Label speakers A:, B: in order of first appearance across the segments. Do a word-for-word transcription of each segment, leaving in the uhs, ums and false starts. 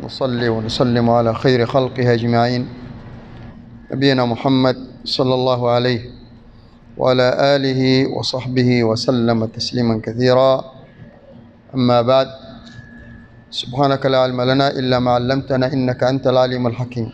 A: ونصلي ونسلم على خير خلقه أجمعين نبينا محمد صلى الله عليه وعلى آله وصحبه وسلم تسليما كثيرا. أما بعد، سبحانك لا علم لنا إلا ما علمتنا إنك أنت العليم الحكيم.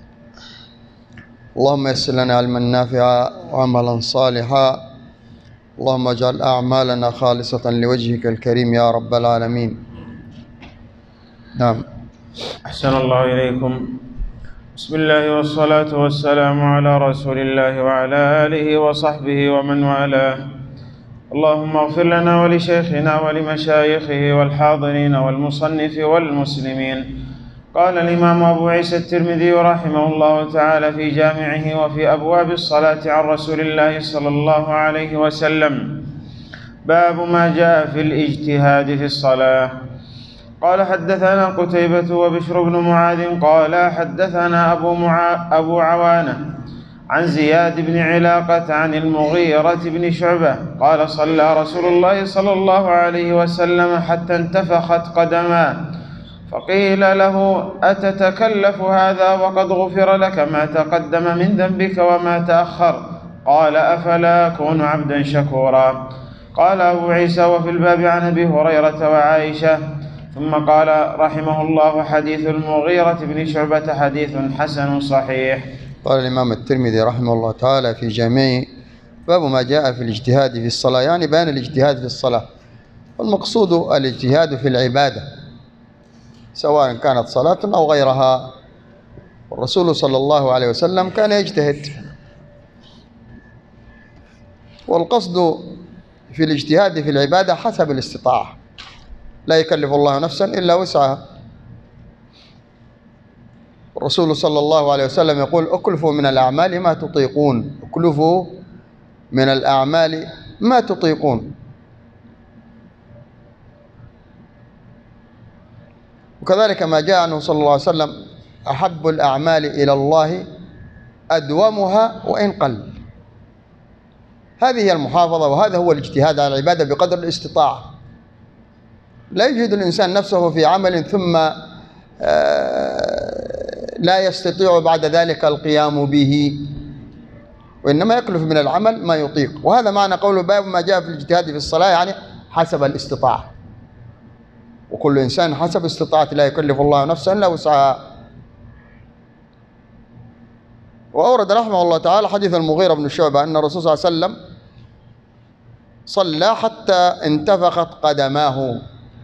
A: اللهم يسر لنا علما نافعا وعملا صالحا، اللهم اجعل أعمالنا خالصة لوجهك الكريم يا رب العالمين. نعم.
B: أحسن الله إليكم. بسم الله والصلاة والسلام على رسول الله وعلى آله وصحبه ومن والاه. اللهم اغفر لنا ولشيخنا ولمشايخه والحاضرين والمصنف والمسلمين. قال الإمام أبو عيسى الترمذي رحمه الله تعالى في جامعه وفي أبواب الصلاة عن رسول الله صلى الله عليه وسلم: باب ما جاء في الاجتهاد في الصلاة. قال: حدثنا قتيبة وبشر بن معاذ قال: حدثنا أبو, معا... أبو عوانة عن زياد بن علاقة عن المغيرة بن شعبة قال: صلى رسول الله صلى الله عليه وسلم حتى انتفخت قدماه، فقيل له: أتتكلف هذا وقد غفر لك ما تقدم من ذنبك وما تأخر؟ قال: أفلا أكون عبدا شكورا. قال أبو عيسى: وفي الباب عن أبي هريرة وعائشة. ثم قال رحمه الله: حديث المغيرة بن شعبة حديث حسن صحيح.
A: قال الإمام الترمذي رحمه الله تعالى في جامعه: باب ما جاء في الاجتهاد في الصلاة، يعني بيان الاجتهاد في الصلاة. والمقصود الاجتهاد في العبادة سواء كانت صلاة أو غيرها. والرسول صلى الله عليه وسلم كان يجتهد، والقصد في الاجتهاد في العبادة حسب الاستطاعة، لا يكلف الله نفسا إلا وسعها. الرسول صلى الله عليه وسلم يقول: اكلفوا من الأعمال ما تطيقون، اكلفوا من الأعمال ما تطيقون. وكذلك ما جاء عنه صلى الله عليه وسلم: أحب الأعمال إلى الله أدومها وإن قل. هذه هي المحافظة، وهذا هو الاجتهاد على العبادة بقدر الاستطاعة. لا يجد الإنسان نفسه في عمل ثم لا يستطيع بعد ذلك القيام به، وإنما يكلف من العمل ما يطيق. وهذا معنى قوله: باب ما جاء في الاجتهاد في الصلاة، يعني حسب الاستطاعة، وكل إنسان حسب استطاعته، لا يكلف الله نفسا إلا وسعها. وأورد رحمه الله تعالى حديث المغيرة بن شعبة أن الرسول صلى الله عليه وسلم صلى حتى انتفخت قدماه،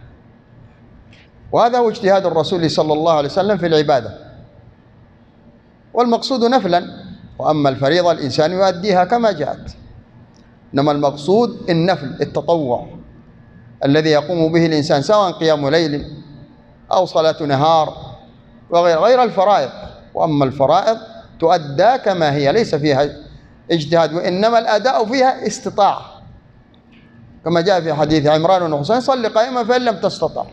A: وهذا هو اجتهاد الرسول صلى الله عليه وسلم في العبادة. والمقصود نفلا، وأما الفريضة الإنسان يؤديها كما جاءت، إنما المقصود النفل، التطوع الذي يقوم به الإنسان، سواء قيام ليل أو صلاة نهار وغير غير الفرائض. وأما الفرائض تؤدى كما هي، ليس فيها اجتهاد، وإنما الأداء فيها استطاعة، كما جاء في حديث عمران بن حسين: صل قائما فإن لم تستطع،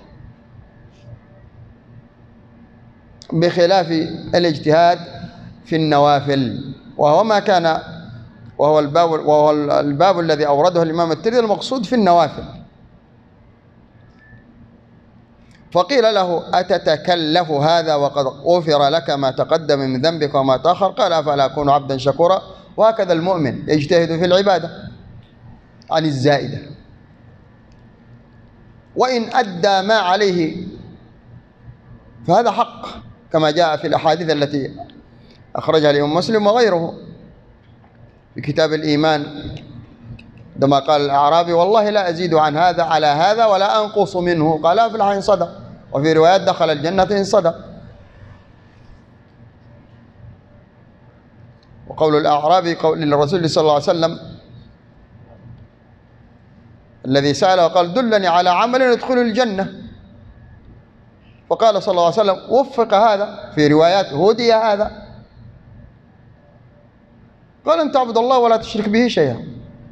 A: بخلاف الاجتهاد في النوافل، وهو ما كان وهو الباب وهو الباب الذي أورده الإمام الترمذي، المقصود في النوافل. فقيل له: أتتكلف هذا وقد غفر لك ما تقدم من ذنبك وما تأخر؟ قال: أفلا أكون عبدا شكورا. وهكذا المؤمن يجتهد في العبادة عن الزائدة، وإن أدى ما عليه فهذا حق، كما جاء في الأحاديث التي أخرجها الإمام مسلم وغيره في كتاب الإيمان، عندما قال الأعرابي: والله لا أزيد عن هذا على هذا ولا أنقص منه. قال: أفلح إن صدق. وفي روايات: دخل الجنة إن صدق. وقول الأعرابي قول للرسول صلى الله عليه وسلم الذي سأله وقال: دلني على عمل يدخل الجنة. فقال صلى الله عليه وسلم: وفق هذا. في روايات: هدي هذا. قال: أن تعبد الله ولا تشرك به شيئا،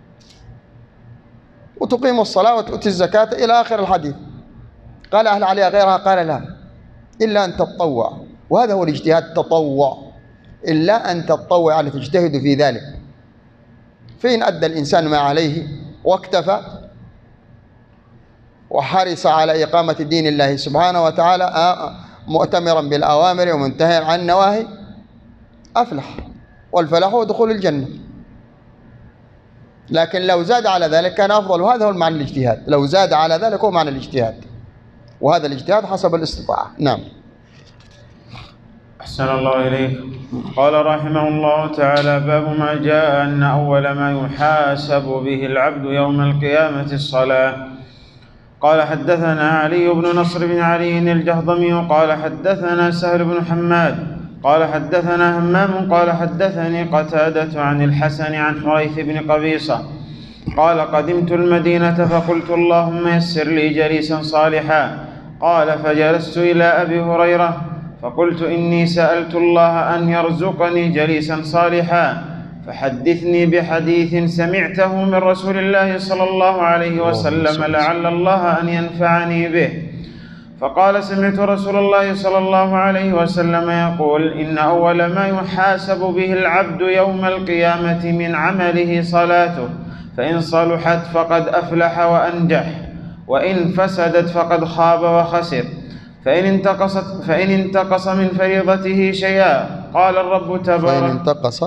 A: وتقيم الصلاة وتؤتي الزكاة إلى آخر الحديث. قال: هل عليها غيرها؟ قال: لا، إلا أن تتطوع. وهذا هو الاجتهاد، التطوع، إلا أن تتطوع، يعني تجتهد في ذلك. فإن أدى الإنسان ما عليه واكتفى وحرص على إقامة دين الله سبحانه وتعالى مؤتمرا بالأوامر ومنتهيا عن النواهي أفلح، والفلاح هو دخول الجنة. لكن لو زاد على ذلك كان أفضل، وهذا هو معنى الاجتهاد. لو زاد على ذلك هو معنى الاجتهاد، وهذا الاجتهاد حسب الاستطاعة. نعم.
B: أحسن الله إليك. قال رحمه الله تعالى: باب ما جاء أن أول ما يحاسب به العبد يوم القيامة الصلاة. قال حدثنا علي بن نصر بن علي الجهضمي قال حدثنا سهل بن حماد قال حدثنا همام قال حدثني قتادة عن الحسن عن حريث بن قبيصة قال: قدمت المدينة فقلت: اللهم يسر لي جليسا صالحا. قال: فجلست إلى أبي هريرة فقلت: إني سألت الله أن يرزقني جليسا صالحا، فحدثني بحديث سمعته من رسول الله صلى الله عليه وسلم لعل الله أن ينفعني به. فقال: سمعت رسول الله صلى الله عليه وسلم يقول: إن أول ما يحاسب به العبد يوم القيامة من عمله صلاته، فإن صلحت فقد أفلح وأنجح، وإن فسدت فقد خاب وخسر. فإن انتقصت فإن انتقص من فريضته شيئا قال الرب تبارك
A: فإن انتقص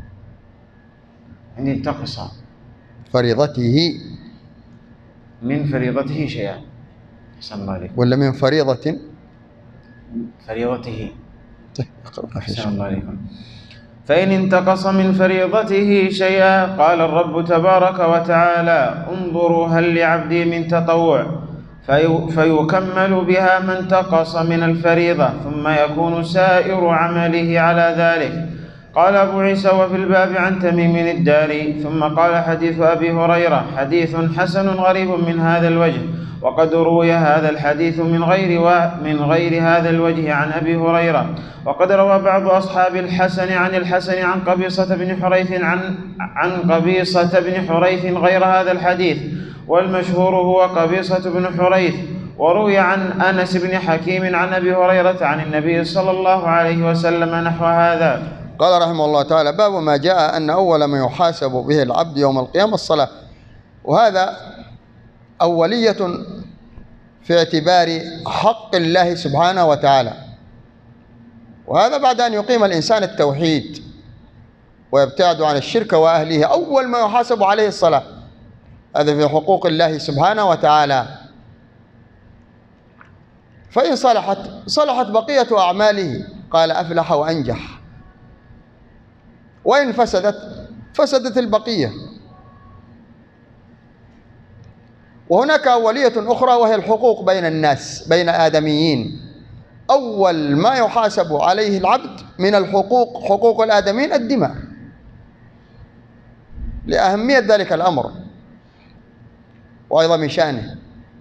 B: إن انتقص
A: فريضته
B: من فريضته شيئا أحسن الله عليكم،
A: ولا من فريضة
B: فريضته أحسن الله عليكم. فإن انتقص من فريضته شيئا قال الرب تبارك وتعالى: انظروا هل لعبدي من تطوع، في فيكمل بها ما انتقص من الفريضة، ثم يكون سائر عمله على ذلك. قال أبو عيسى: وفي الباب عن تميم الداري. ثم قال: حديث أبي هريرة حديث حسن غريب من هذا الوجه، وقد روي هذا الحديث من غير من غير هذا الوجه عن أبي هريرة، وقد روى بعض أصحاب الحسن عن الحسن عن قبيصة بن حريث عن عن قبيصة بن حريث غير هذا الحديث، والمشهور هو قبيصة بن حريث. وروي عن أنس بن حكيم عن أبي هريرة عن النبي صلى الله عليه وسلم نحو هذا.
A: قال رحمه الله تعالى: باب ما جاء أن أول ما يحاسب به العبد يوم القيامة الصلاة. وهذا أولية في اعتبار حق الله سبحانه وتعالى، وهذا بعد أن يقيم الإنسان التوحيد ويبتعد عن الشرك وأهله. أول ما يحاسب عليه الصلاة، هذا في حقوق الله سبحانه وتعالى. فإن صلحت صلحت بقية أعماله قال: أفلح وأنجح. وإن فسدت فسدت البقية. وهناك أولية أخرى وهي الحقوق بين الناس، بين آدميين. أول ما يحاسب عليه العبد من الحقوق، حقوق الآدميين، الدماء، لأهمية ذلك الأمر وعظم شأنه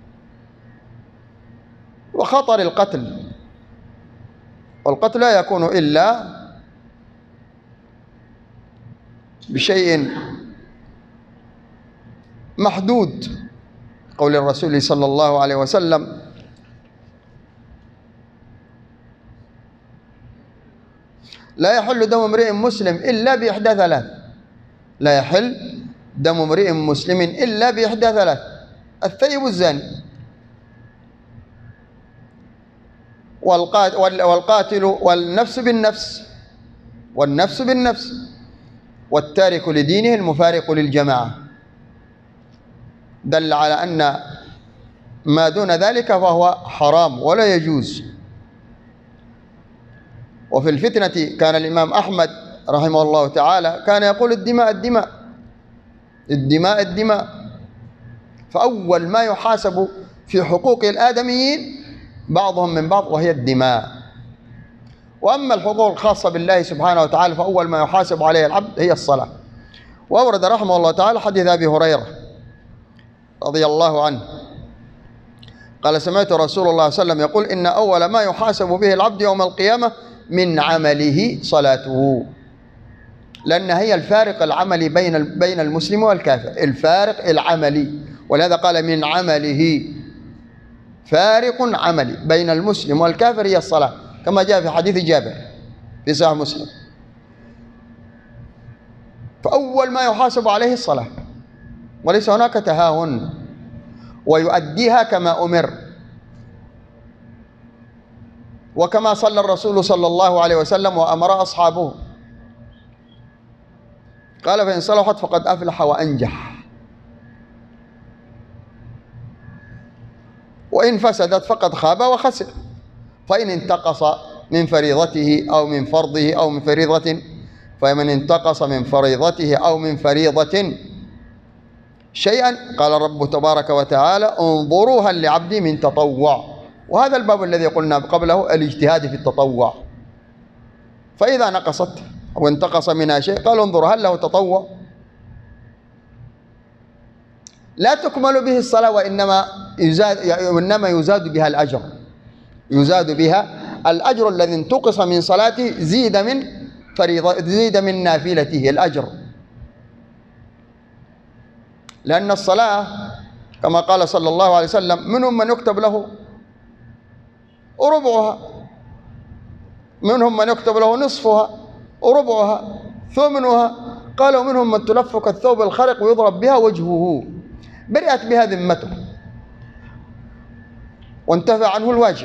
A: وخطر القتل. والقتل لا يكون إلا بشيء محدود، قول الرسول صلى الله عليه وسلم: لا يحل دم امرئ مسلم إلا بإحدى ثلاث. لا يحل دم امرئ مسلم إلا بإحدى ثلاث: الثيب الزاني، والقاتل والنفس بالنفس والنفس بالنفس والتارك لدينه المفارق للجماعة. دل على أن ما دون ذلك فهو حرام ولا يجوز. وفي الفتنة كان الإمام أحمد رحمه الله تعالى كان يقول: الدماء الدماء الدماء الدماء. فأول ما يحاسب في حقوق الآدميين بعضهم من بعض وهي الدماء. وأما الحقوق الخاصة بالله سبحانه وتعالى فأول ما يحاسب عليه العبد هي الصلاة. وأورد رحمه الله تعالى حديث أبي هريرة رضي الله عنه قال: سمعت رسول الله صلى الله عليه وسلم يقول: إن أول ما يحاسب به العبد يوم القيامة من عمله صلاته. لأن هي الفارق العملي بين بين المسلم والكافر، الفارق العملي، ولهذا قال: من عمله. فارق عملي بين المسلم والكافر هي الصلاة، كما جاء في حديث جابر في صحيح مسلم. فأول ما يحاسب عليه الصلاة، وليس هناك تهاون، ويؤديها كما أمر. وكما صلى الرسول صلى الله عليه وسلم وأمر أصحابه، قال فإن صلحت فقد أفلح وأنجح، وإن فسدت فقد خاب وخسر. فإن انتقص من فريضته أو من فرضه أو من فريضة فمن انتقص من فريضته أو من فريضة شيئا قال رب تبارك وتعالى انظروا هل لعبدي من تطوع. وهذا الباب الذي قلنا قبله الاجتهاد في التطوع. فإذا نقصت أو انتقص منها شيء قال انظر هل له تطوع. لا تكمل به الصلاة وإنما يزاد, وإنما يزاد بها الأجر، يزاد بها الأجر الذي انتقص من صلاته زيد من فريضة، زيد من نافلته الأجر. لأن الصلاة كما قال صلى الله عليه وسلم منهم من يكتب له ربعها، منهم من يكتب له نصفها وربعها ثمنها، قال ومنهم من تلف كالثوب الخرق ويضرب بها وجهه، برئت بها ذمته وانتفى عنه الواجب.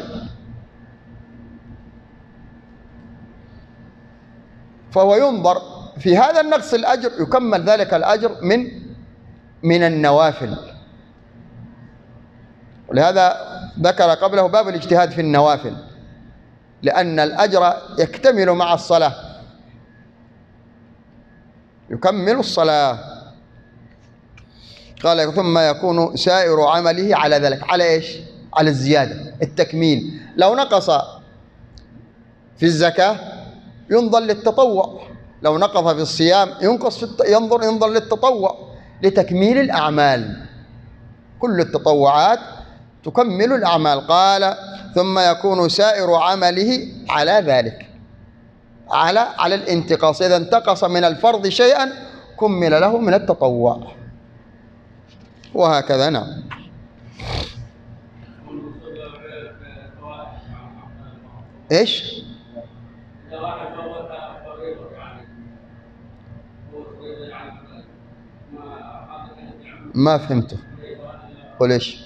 A: فهو ينظر في هذا النقص الأجر، يكمل ذلك الأجر من من النوافل. ولهذا ذكر قبله باب الاجتهاد في النوافل، لأن الأجر يكتمل مع الصلاة، يكمل الصلاة. قال ثم يكون سائر عمله على ذلك، على إيش؟ على الزيادة، التكميل. لو نقص في الزكاة ينظر للتطوع، لو نقص في الصيام ينقص في الت... ينظر ينظر للتطوع لتكميل الأعمال. كل التطوعات تكمل الأعمال. قال ثم يكون سائر عمله على ذلك، على على الانتقاص. إذا انتقص من الفرض شيئا كمل له من التطوع، وهكذا. نعم. ايش؟ ما فهمته. قل ايش؟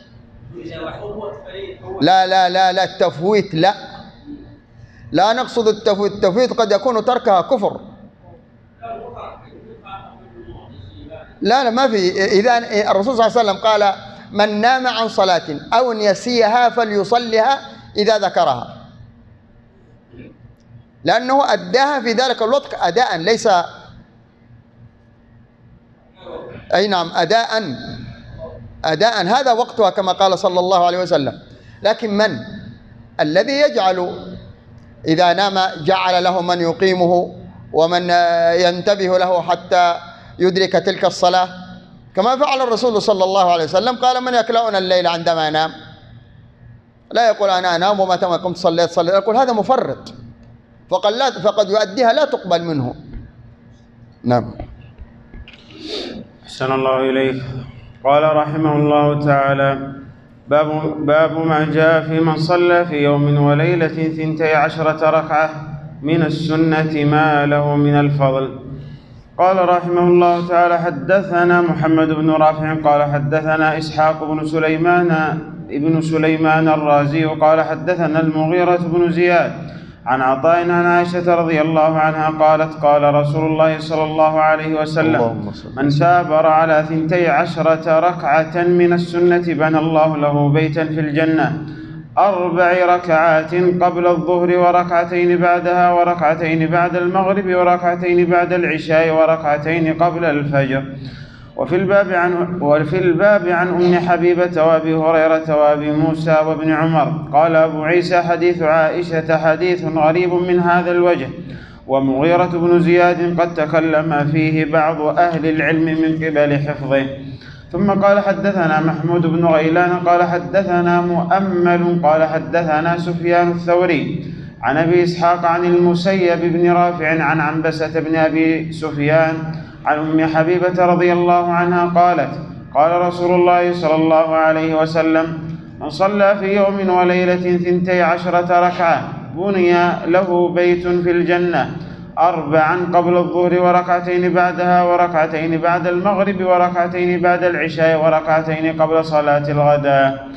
A: لا لا لا لا التفويت لا، لا نقصد التفويت. التفويت قد يكون تركها كفر. لا لا ما في. إذا الرسول صلى الله عليه وسلم قال من نام عن صلاة أو نسيها فليصلها إذا ذكرها، لأنه أداها في ذلك الوقت أداء، ليس أي نعم أداء أداء هذا وقتها كما قال صلى الله عليه وسلم. لكن من الذي يجعل إذا نام جعل له من يقيمه ومن ينتبه له حتى يدرك تلك الصلاة، كما فعل الرسول صلى الله عليه وسلم. قال من يكلأنا الليل عندما ينام، لا يقول أنا أنام ومتى ما قمت صليت صليت، يقول هذا مفرط، فقد لا فقد يؤديها لا تقبل منه. نعم.
B: أحسن الله إليك. قال رحمه الله تعالى باب, باب ما جاء في من صلى في يوم وليلة ثنتي عشرة ركعة من السنة ما له من الفضل. قال رحمه الله تعالى حدثنا محمد بن رافع قال حدثنا إسحاق بن سليمان ابن سليمان الرازي قال حدثنا المغيرة بن زياد عن عطاء عن عائشة رضي الله عنها قالت قال رسول الله صلى الله عليه وسلم من سابر على ثنتي عشرة ركعة من السنة بنى الله له بيتا في الجنة، أربع ركعات قبل الظهر وركعتين بعدها وركعتين بعد المغرب وركعتين بعد العشاء وركعتين قبل الفجر. وفي الباب عن وفي الباب عن أم حبيبة وأبي هريرة وأبي موسى وابن عمر. قال أبو عيسى حديث عائشة حديث غريب من هذا الوجه، ومغيرة بن زياد قد تكلم فيه بعض أهل العلم من قبل حفظه. ثم قال حدثنا محمود بن غيلان قال حدثنا مؤمل قال حدثنا سفيان الثوري عن أبي إسحاق عن المسيب بن رافع عن عنبسة بن أبي سفيان عن أم حبيبة رضي الله عنها قالت قال رسول الله صلى الله عليه وسلم من صلى في يوم وليلة ثنتي عشرة ركعة بني له بيت في الجنة، أربعا قبل الظهر وركعتين بعدها وركعتين بعد المغرب وركعتين بعد العشاء وركعتين قبل صلاة الغداء.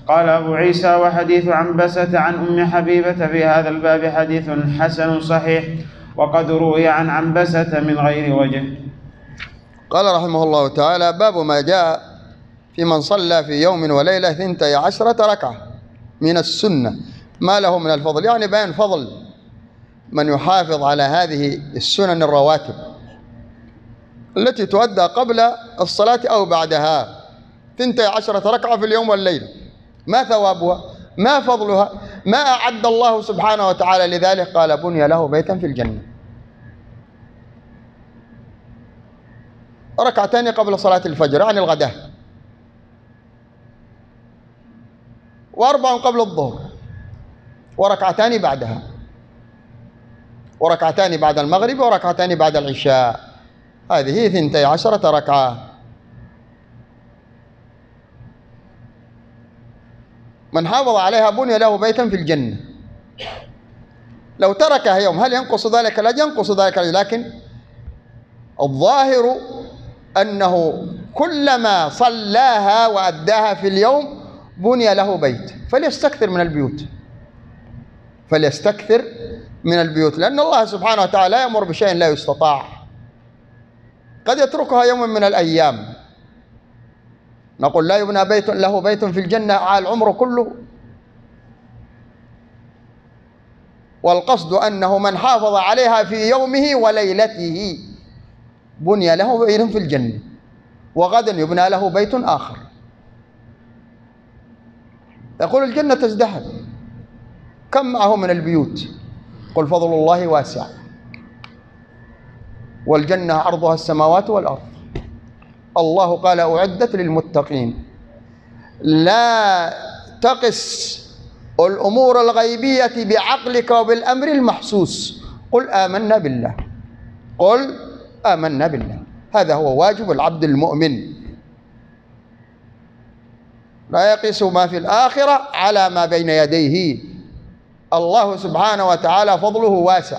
B: قال أبو عيسى: وحديث عنبسة عن أم حبيبة في هذا الباب حديث حسن صحيح، وقد روي عن عنبسة من غير وجه.
A: قال رحمه الله تعالى: باب ما جاء في من صلى في يوم وليلة ثنتي عشرة ركعة من السنة ما له من الفضل، يعني بيان فضل من يحافظ على هذه السنن الرواتب التي تؤدى قبل الصلاة أو بعدها، ثنتي عشرة ركعة في اليوم والليلة. ما ثوابها؟ ما فضلها؟ ما أعد الله سبحانه وتعالى لذلك؟ قال: بني له بيتا في الجنة. ركعتين قبل صلاة الفجر يعني الغداء، وأربع قبل الظهر، وركعتان بعدها، وركعتان بعد المغرب، وركعتان بعد العشاء. هذه ثنتي عشرة ركعة. من حافظ عليها بني له بيتا في الجنة. لو تركها يوم هل ينقص ذلك الأجر؟ ينقص ذلك الأجر، لكن الظاهر أنه كلما صلاها وأداها في اليوم بني له بيت. فليستكثر من البيوت، فليستكثر من البيوت، لأن الله سبحانه وتعالى لا يأمر بشيء لا يستطاع. قد يتركها يوم من الأيام، نقول لا يبنى بيت له بيت في الجنة على العمر كله. والقصد أنه من حافظ عليها في يومه وليلته بني له بيت في الجنة، وغدا يبنى له بيت آخر. يقول: الجنة تزدهر، كم معه من البيوت؟ قل: فضل الله واسع، والجنة عرضها السماوات والأرض. الله قال: أعدت للمتقين. لا تقس الأمور الغيبية بعقلك وبالأمر المحسوس. قل آمنا بالله، قل آمنا بالله. هذا هو واجب العبد المؤمن. لا يقيس ما في الآخرة على ما بين يديه. الله سبحانه وتعالى فضله واسع،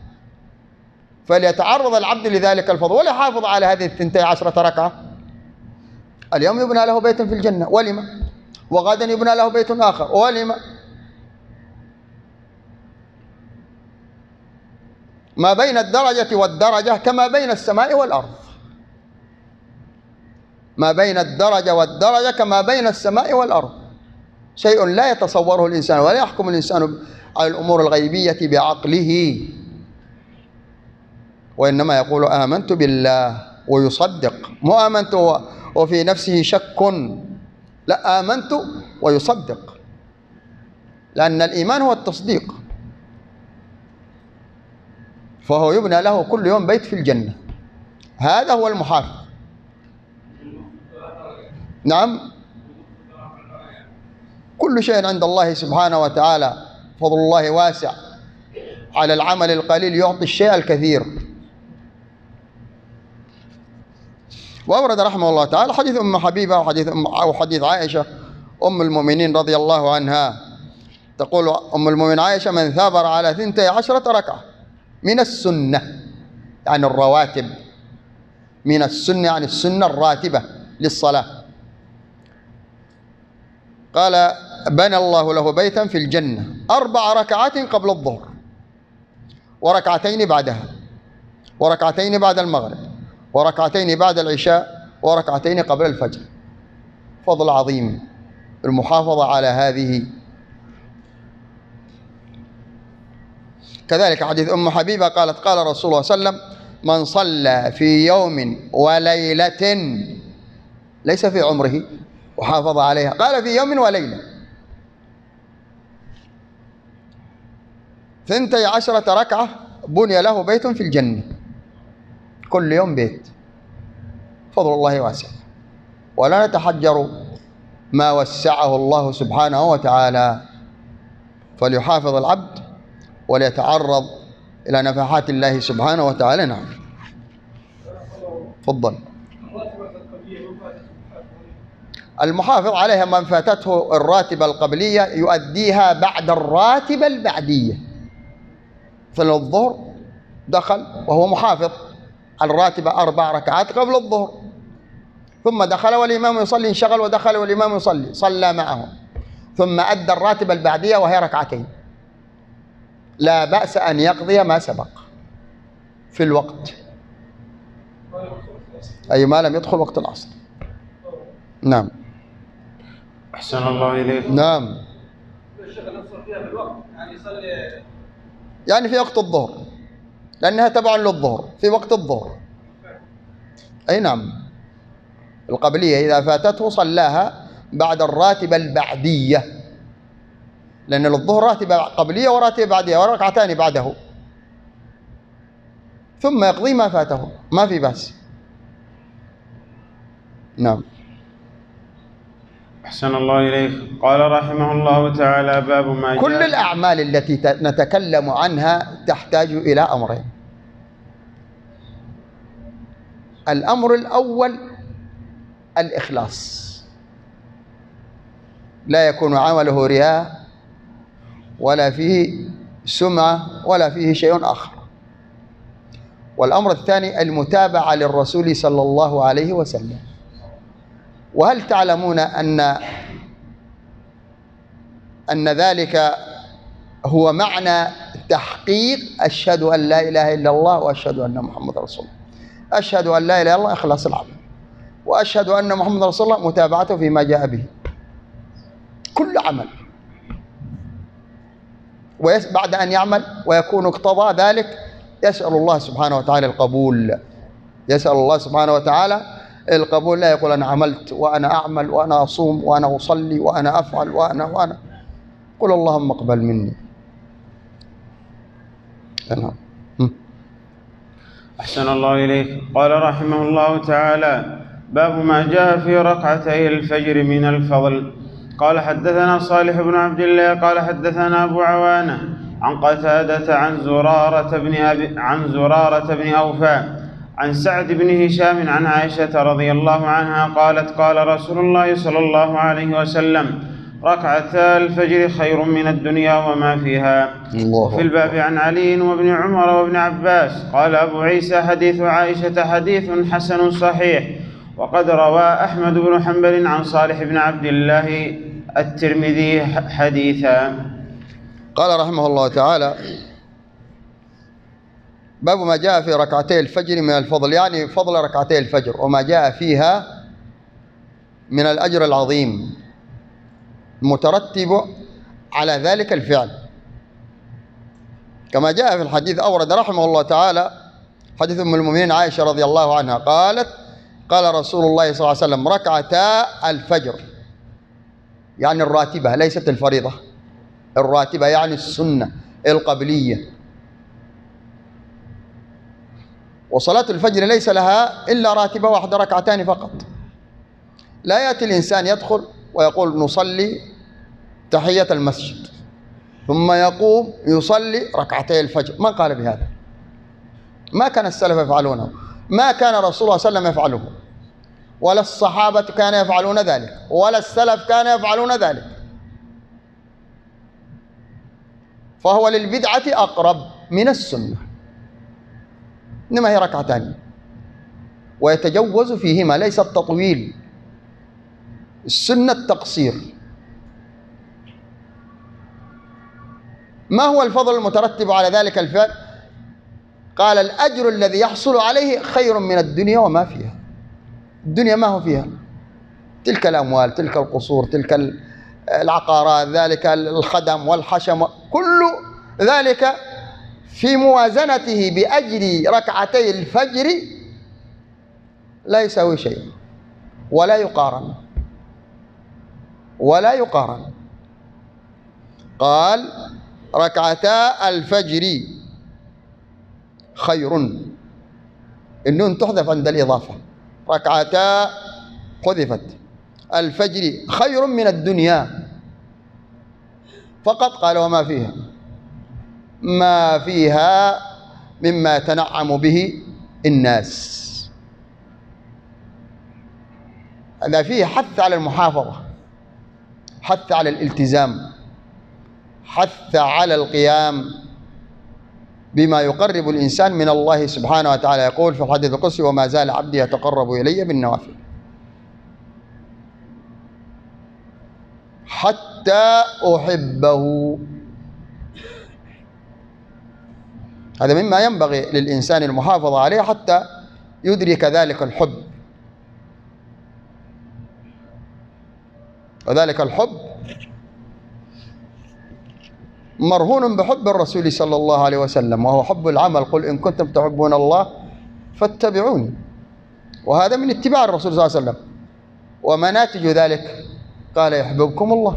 A: فليتعرض العبد لذلك الفضل وليحافظ على هذه الثنتي عشرة ركعة. اليوم يبنى له بيت في الجنة، ولما؟ وغدا يبنى له بيت آخر، ولما؟ ما بين الدرجة والدرجة كما بين السماء والأرض. ما بين الدرجة والدرجة كما بين السماء والأرض. شيء لا يتصوره الإنسان، ولا يحكم الإنسان على الأمور الغيبية بعقله، وإنما يقول آمنت بالله ويصدق. مو آمنت وفي نفسه شك، لا، آمنت ويصدق، لأن الإيمان هو التصديق. فهو يبنى له كل يوم بيت في الجنة. هذا هو المحافظ. نعم، كل شيء عند الله سبحانه وتعالى فضل الله واسع. على العمل القليل يعطي الشيء الكثير. وأورد رحمه الله تعالى حديث أم حبيبة وحديث أم أو حديث عائشة أم المؤمنين رضي الله عنها. تقول أم المؤمنين عائشة: من ثابر على ثنتي عشرة ركعة من السنة، يعني الرواتب، من السنة يعني السنة الراتبة للصلاة، قال: بنى الله له بيتا في الجنة، أربع ركعات قبل الظهر، وركعتين بعدها، وركعتين بعد المغرب، وركعتين بعد العشاء، وركعتين قبل الفجر. فضل عظيم المحافظة على هذه. كذلك حديث أم حبيبة قالت: قال رسول الله صلى الله عليه وسلم: من صلى في يوم وليلة، ليس في عمره، وحافظ عليها، قال في يوم وليلة، ثنتي عشرة ركعة بني له بيت في الجنة. كل يوم بيت. فضل الله واسع، ولا نتحجر ما وسعه الله سبحانه وتعالى. فليحافظ العبد وليتعرض إلى نفحات الله سبحانه وتعالى. نعم، تفضل. المحافظ عليها من فاتته الراتبة القبلية يؤديها بعد الراتبة البعدية. مثل الظهر دخل وهو محافظ على الراتبة أربع ركعات قبل الظهر، ثم دخل والإمام يصلي، انشغل ودخل والإمام يصلي، صلى معه، ثم أدى الراتب البعدية وهي ركعتين، لا بأس أن يقضي ما سبق في الوقت، أي ما لم يدخل وقت العصر. نعم.
B: أحسن الله إليك.
A: نعم. يعني في وقت الظهر، لأنها تبع للظهر في وقت الظهر. أي نعم. القبلية إذا فاتته صلاها بعد الراتبة البعدية، لأن للظهر راتبة قبلية وراتبة بعدية وركعتان بعده، ثم يقضي ما فاته، ما في بأس. نعم.
B: أحسن الله إليك. قال رحمه الله تعالى: باب ما جاء.
A: كل الأعمال التي نتكلم عنها تحتاج إلى أمرين. الأمر الأول الإخلاص، لا يكون عمله رياء ولا فيه سمعة ولا فيه شيء آخر. والأمر الثاني المتابعة للرسول صلى الله عليه وسلم. وهل تعلمون أن أن ذلك هو معنى تحقيق أشهد أن لا إله إلا الله وأشهد أن محمد رسول الله. أشهد أن لا إله إلا الله إخلاص العمل، وأشهد أن محمد رسول الله متابعته فيما جاء به. كل عمل وبعد أن يعمل ويكون اقتضى ذلك يسأل الله سبحانه وتعالى القبول، يسأل الله سبحانه وتعالى القبول. لا يقول أنا عملت وأنا أعمل وأنا أصوم وأنا أصلي وأنا أفعل وأنا وأنا قل اللهم اقبل مني. نعم.
B: أحسن الله إليك. قال رحمه الله تعالى: باب ما جاء في ركعتي الفجر من الفضل. قال حدثنا صالح بن عبد الله قال حدثنا أبو عوانة عن قتادة عن زرارة بن أبي عن زرارة بن أوفى عن سعد بن هشام عن عائشة رضي الله عنها قالت: قال رسول الله صلى الله عليه وسلم: ركعتا الفجر خير من الدنيا وما فيها. وفي الباب عن علي وابن عمر وابن عباس. قال أبو عيسى: حديث عائشة حديث حسن صحيح، وقد روى أحمد بن حنبل عن صالح بن عبد الله الترمذي حديثا.
A: قال رحمه الله تعالى: باب ما جاء في ركعتي الفجر من الفضل، يعني فضل ركعتي الفجر وما جاء فيها من الأجر العظيم مترتب على ذلك الفعل، كما جاء في الحديث. أورد رحمه الله تعالى حديث أم المؤمنين عائشة رضي الله عنها قالت: قال رسول الله صلى الله عليه وسلم: ركعتا الفجر، يعني الراتبة ليست الفريضة، الراتبة يعني السنة القبلية. وصلاة الفجر ليس لها إلا راتبة واحدة، ركعتان فقط. لا يأتي الإنسان يدخل ويقول نصلي تحية المسجد ثم يقوم يصلي ركعتي الفجر. من قال بهذا؟ ما كان السلف يفعلونه، ما كان رسول الله صلى الله عليه وسلم يفعله، ولا الصحابة كانوا يفعلون ذلك، ولا السلف كانوا يفعلون ذلك. فهو للبدعة أقرب من السنة، إنما هي ركعتان ويتجوز فيهما، ليس التطويل، السنة التقصير. ما هو الفضل المترتب على ذلك الفعل؟ قال: الأجر الذي يحصل عليه خير من الدنيا وما فيها. الدنيا ما هو فيها، تلك الأموال، تلك القصور، تلك العقارات، ذلك الخدم والحشم، كل ذلك في موازنته بأجر ركعتي الفجر لا يساوي شيء ولا يقارن ولا يقارن. قال: ركعتا الفجر خير، النون تحذف عند الإضافة، ركعتا حذفت، الفجر خير من الدنيا فقط. قال: وما فيها، ما فيها مما يتنعم به الناس. هذا فيه حث على المحافظة، حث على الالتزام، حث على القيام بما يقرب الإنسان من الله سبحانه وتعالى. يقول في الحديث القدسي: وما زال عبدي يتقرب إلي بالنوافل. حتى أحبه. هذا مما ينبغي للإنسان المحافظة عليه حتى يدرك ذلك الحب، وذلك الحب مرهون بحب الرسول صلى الله عليه وسلم، وهو حب العمل. قل إن كنتم تحبون الله فاتبعوني، وهذا من اتباع الرسول صلى الله عليه وسلم. وما ناتج ذلك؟ قال يحببكم الله،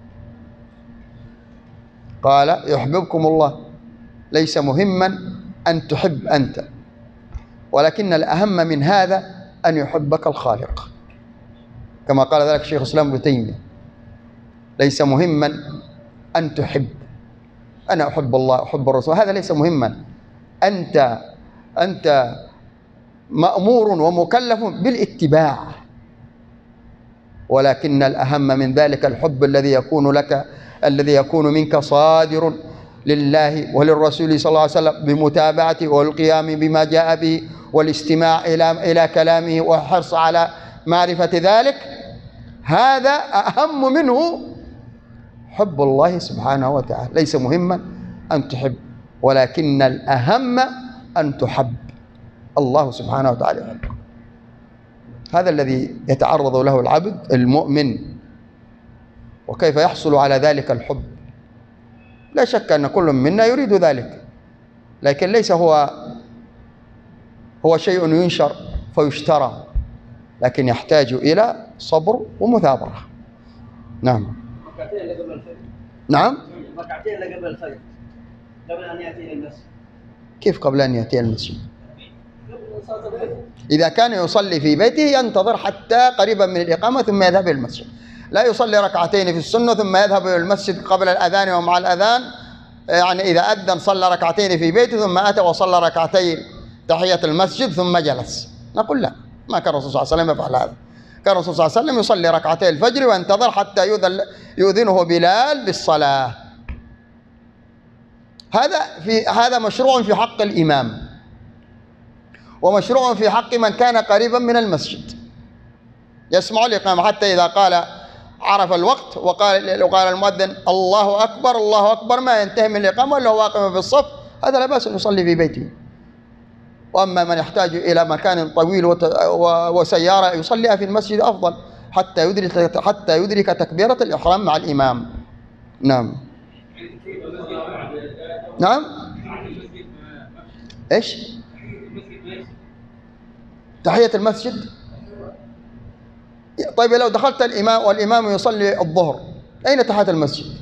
A: قال يحببكم الله. ليس مهما أن تحب أنت، ولكن الأهم من هذا أن يحبك الخالق، كما قال ذلك الشيخ الإسلام ابن تيمية. ليس مهما أن تحب، أنا أحب الله أحب الرسول، هذا ليس مهما. أنت أنت مأمور ومكلف بالاتباع، ولكن الأهم من ذلك الحب الذي يكون لك، الذي يكون منك صادر لله وللرسول صلى الله عليه وسلم بمتابعته والقيام بما جاء به والاستماع إلى إلى كلامه والحرص على معرفة ذلك. هذا أهم منه حب الله سبحانه وتعالى. ليس مهما أن تحب، ولكن الأهم أن تحب الله سبحانه وتعالى يحبك. هذا الذي يتعرض له العبد المؤمن، وكيف يحصل على ذلك الحب. لا شك أن كل منا يريد ذلك، لكن ليس هو هو شيء ينشر فيشترى، لكن يحتاج إلى صبر ومثابرة. نعم. نعم.
C: ركعتين قبل الفجر، قبل أن يأتي إلى المسجد.
A: كيف قبل أن يأتي المسجد؟ إذا كان يصلي في بيته ينتظر حتى قريبا من الإقامة ثم يذهب إلى المسجد. لا يصلي ركعتين في السنة ثم يذهب إلى المسجد قبل الأذان ومع الأذان. يعني إذا أذن صلى ركعتين في بيته ثم أتى وصلى ركعتين تحية المسجد ثم جلس. نقول لا، ما كان الرسول صلى الله عليه وسلم يفعل هذا. كان الرسول صلى الله عليه وسلم يصلي ركعتي الفجر وينتظر حتى يؤذنه بلال بالصلاة. هذا في هذا مشروع في حق الإمام، ومشروع في حق من كان قريبا من المسجد يسمع الإقامة، حتى إذا قال عرف الوقت وقال وقال المؤذن الله أكبر الله أكبر ما ينتهي من الإقامة إلا هو واقف في الصف، هذا لا بأس أن يصلي في بيته. وأما من يحتاج إلى مكان طويل وسيارة يصليها في المسجد أفضل حتى يدرك حتى يدرك تكبيرة الإحرام مع الإمام. نعم. نعم. إيش؟ تحية المسجد. طيب لو دخلت الإمام والإمام يصلي الظهر، أين تحية المسجد؟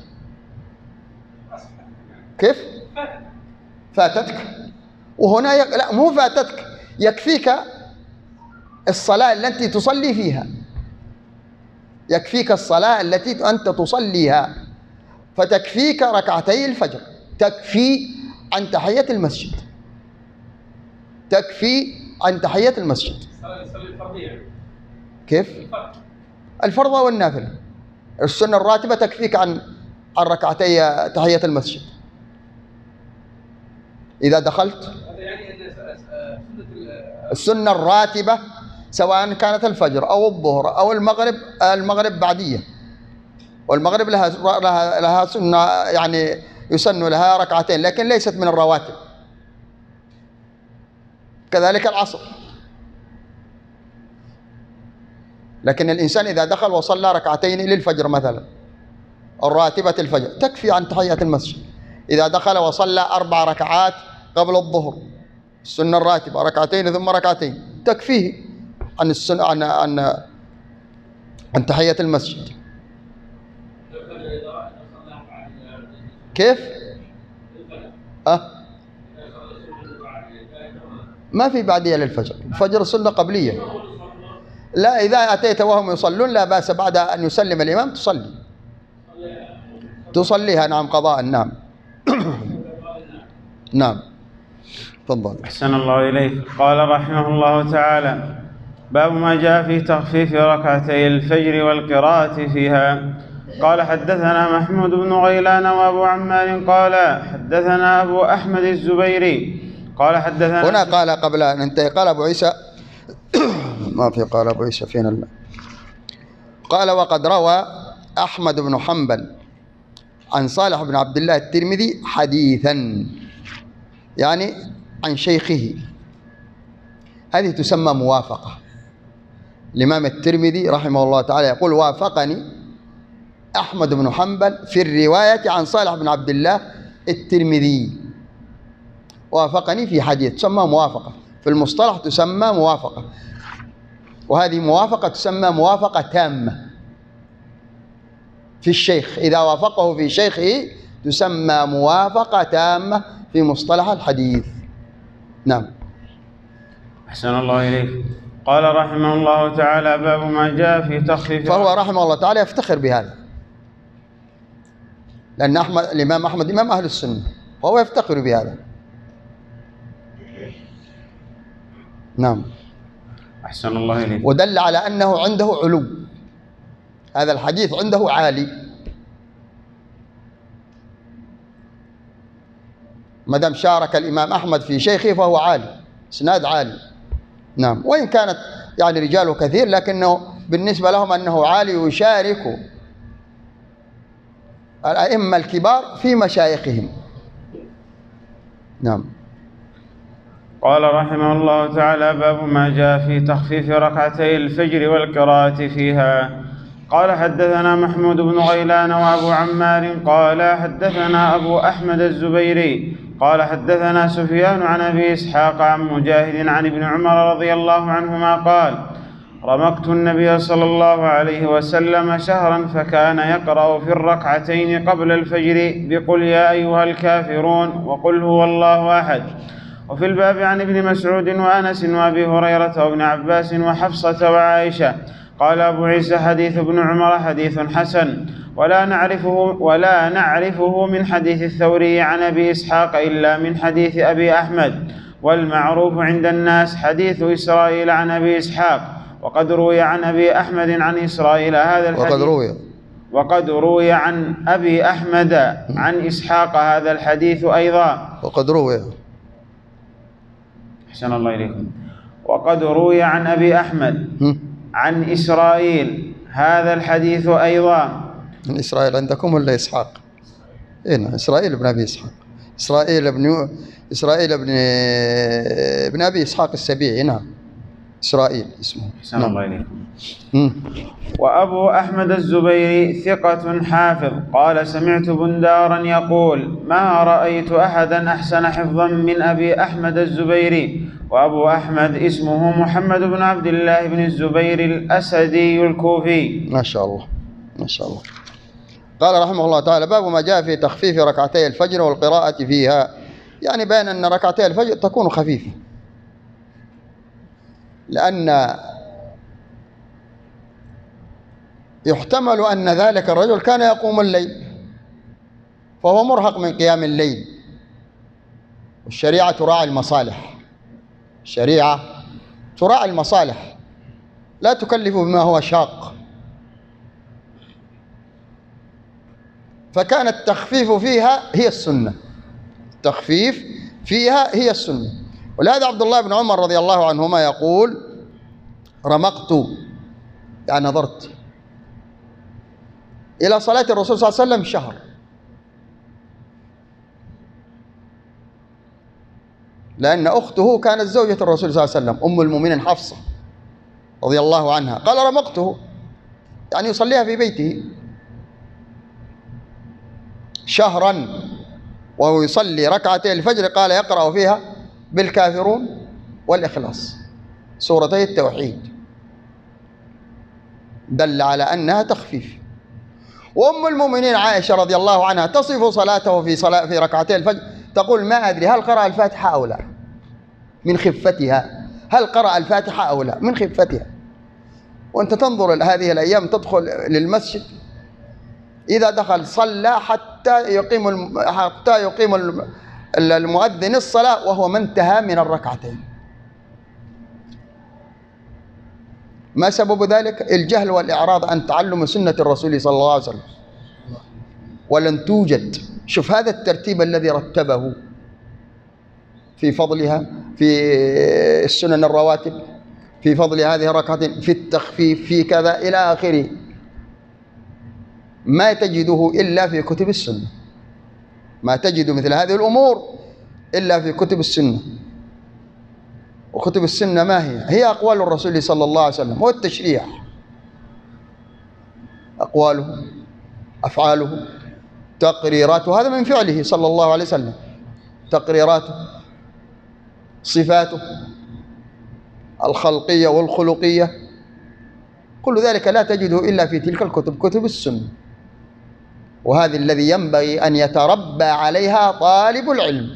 A: كيف؟ فاتتك. وهنا يق... لا مو فاتتك، يكفيك الصلاة التي تصلي فيها، يكفيك الصلاة التي أنت تصليها، فتكفيك ركعتي الفجر، تكفي عن تحية المسجد، تكفي عن تحية المسجد. كيف؟ الفرض والنافلة. السنة الراتبة تكفيك عن عن ركعتي تحية المسجد. إذا دخلت السنة الراتبة سواء كانت الفجر أو الظهر أو المغرب، المغرب بعدية، والمغرب لها لها لها سنة يعني يسن لها ركعتين لكن ليست من الرواتب. كذلك العصر. لكن الإنسان إذا دخل وصلى ركعتين للفجر مثلا الراتبة الفجر تكفي عن تحية المسجد. إذا دخل وصلى أربع ركعات قبل الظهر السنة الراتبة ركعتين ثم ركعتين تكفيه عن السنة عن عن عن تحية المسجد. كيف؟ أه؟ ما في بعدية للفجر، الفجر سنة قبلية. لا، إذا أتيت وهم يصلون لا بأس بعد أن يسلم الإمام تصلي تصليها. نعم قضاء. نعم. نعم. تفضل.
B: أحسن الله إليك. قال رحمه الله تعالى: باب ما جاء في تخفيف ركعتي الفجر والقراءة فيها. قال حدثنا محمود بن غيلان وأبو عمار قال حدثنا أبو أحمد الزبيري قال حدثنا.
A: هنا قال قبل أن ننتهي قال أبو عيسى ما في قال أبو عيسى فين الله. قال وقد روى أحمد بن حنبل عن صالح بن عبد الله الترمذي حديثا، يعني عن شيخه، هذه تسمى موافقة. الإمام الترمذي رحمه الله تعالى يقول: وافقني أحمد بن حنبل في الرواية عن صالح بن عبد الله الترمذي، وافقني في حديث، تسمى موافقة. في المصطلح تسمى موافقة، وهذه موافقة تسمى موافقة تامة في الشيخ. إذا وافقه في شيخه تسمى موافقة تامة في مصطلح الحديث. نعم.
B: أحسن الله إليك. قال رحمه الله تعالى: باب ما جاء في تخفيف.
A: فهو رحمه الله تعالى يفتخر بهذا، لأن أحمد الإمام أحمد إمام أهل السنة، وهو يفتخر بهذا. نعم.
B: أحسن الله إليك.
A: ودل على أنه عنده علو، هذا الحديث عنده عالي، ما دام شارك الإمام أحمد في شيخه فهو عالي، إسناد عالي. نعم. وإن كانت يعني رجاله كثير، لكنه بالنسبة لهم أنه عالي، يشارك الأئمة الكبار في مشايخهم. نعم.
B: قال رحمه الله تعالى: باب ما جاء في تخفيف ركعتي الفجر والقراءة فيها. قال: حدثنا محمود بن غيلان وأبو عمار قال حدثنا أبو أحمد الزبيري قال حدثنا سفيان عن أبي إسحاق عن مجاهد عن ابن عمر رضي الله عنهما قال: رمقت النبي صلى الله عليه وسلم شهرا فكان يقرأ في الركعتين قبل الفجر بقل يا أيها الكافرون وقل هو الله أحد. وفي الباب عن ابن مسعود وأنس وأبي هريرة وابن عباس وحفصة وعائشة. قال أبو عيسى: حديث ابن عمر حديث حسن، ولا نعرفه ولا نعرفه من حديث الثوري عن أبي إسحاق إلا من حديث أبي أحمد، والمعروف عند الناس حديث إسرائيل عن أبي إسحاق. وقد روي عن أبي أحمد عن إسرائيل هذا الحديث،
A: وقد روي
B: وقد روي عن أبي أحمد عن إسحاق هذا الحديث أيضا.
A: وقد روي
B: أحسن الله إليكم. وقد روي عن أبي أحمد عن إسرائيل هذا الحديث أيضا.
A: من إسرائيل عندكم ولا إسحاق؟ إيه، إسرائيل بن أبي إسحاق، إسرائيل بن إسرائيل بن ابن أبي إسحاق السبيعي. نعم، إسرائيل اسمه.
B: أحسن
A: نعم.
B: الله إليكم. وأبو أحمد الزبيري ثقة حافظ قال: سمعت بندارا يقول: ما رأيت أحدا أحسن حفظا من أبي أحمد الزبيري. وأبو أحمد اسمه محمد بن عبد الله بن الزبير الأسدي الكوفي.
A: ما شاء الله ما شاء الله. قال رحمه الله تعالى: باب ما جاء في تخفيف ركعتي الفجر والقراءة فيها، يعني بين أن ركعتي الفجر تكون خفيفة، لأن يحتمل أن ذلك الرجل كان يقوم الليل فهو مرهق من قيام الليل، والشريعة تراعي المصالح، الشريعة تراعي المصالح، لا تكلف بما هو شاق. فكان التخفيف فيها هي السنة، التخفيف فيها هي السنة. ولهذا عبد الله بن عمر رضي الله عنهما يقول: رمقت، يعني نظرت إلى صلاة الرسول صلى الله عليه وسلم شهر، لأن أخته كانت زوجة الرسول صلى الله عليه وسلم أم المؤمنين حفصة رضي الله عنها. قال: رمقته، يعني يصليها في بيته شهرا وهو يصلي ركعتي الفجر، قال يقرأ فيها بالكافرون والإخلاص، سورتي التوحيد، دل على أنها تخفيف. وأم المؤمنين عائشة رضي الله عنها تصف صلاته في صلاة في ركعتي الفجر، تقول: ما أدري هل قرأ الفاتحة أو لا، من خفتها، هل قرأ الفاتحة أو لا من خفتها. وأنت تنظر هذه الأيام، تدخل للمسجد، إذا دخل صلى حتى يقيم الم... حتى يقيم الم... المؤذن الصلاة وهو ما انتهى من الركعتين. ما سبب ذلك؟ الجهل والإعراض عن تعلم سنة الرسول صلى الله عليه وسلم. ولن توجد، شوف هذا الترتيب الذي رتبه في فضلها، في السنن الرواتب، في فضل هذه الركعتين، في التخفيف، في كذا إلى آخره. ما تجده إلا في كتب السنة، ما تجد مثل هذه الأمور إلا في كتب السنة. وكتب السنة ما هي؟ هي أقوال الرسول صلى الله عليه وسلم، هو التشريع، أقواله، أفعاله، تقريراته، هذا من فعله صلى الله عليه وسلم، تقريراته، صفاته الخلقية والخلقية، كل ذلك لا تجده إلا في تلك الكتب، كتب السنة. وهذا الذي ينبغي أن يتربى عليها طالب العلم.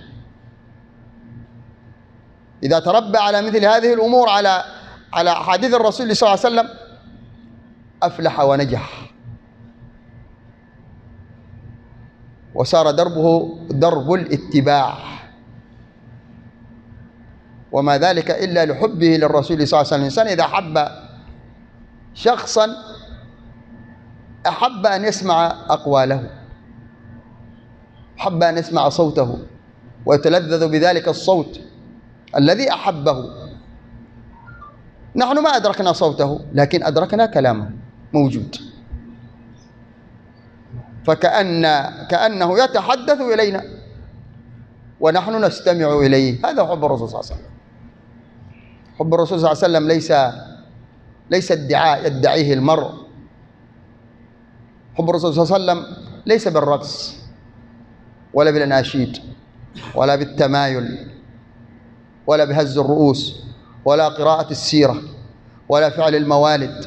A: إذا تربى على مثل هذه الأمور، على على أحاديث الرسول صلى الله عليه وسلم، أفلح ونجح، وصار دربه درب الاتباع، وما ذلك إلا لحبه للرسول صلى الله عليه وسلم. الإنسان إذا أحب شخصا أحب أن يسمع أقواله، أحب أن يسمع صوته، ويتلذذ بذلك الصوت الذي أحبه. نحن ما أدركنا صوته، لكن أدركنا كلامه موجود، فكأن كأنه يتحدث إلينا ونحن نستمع إليه. هذا حب الرسول صلى الله عليه وسلم. حب الرسول صلى الله عليه وسلم ليس ليس ادعاء يدعيه المرء. حب الرسول صلى الله عليه وسلم ليس بالرقص ولا بالأناشيد ولا بالتمايل ولا بهز الرؤوس ولا قراءة السيرة ولا فعل الموالد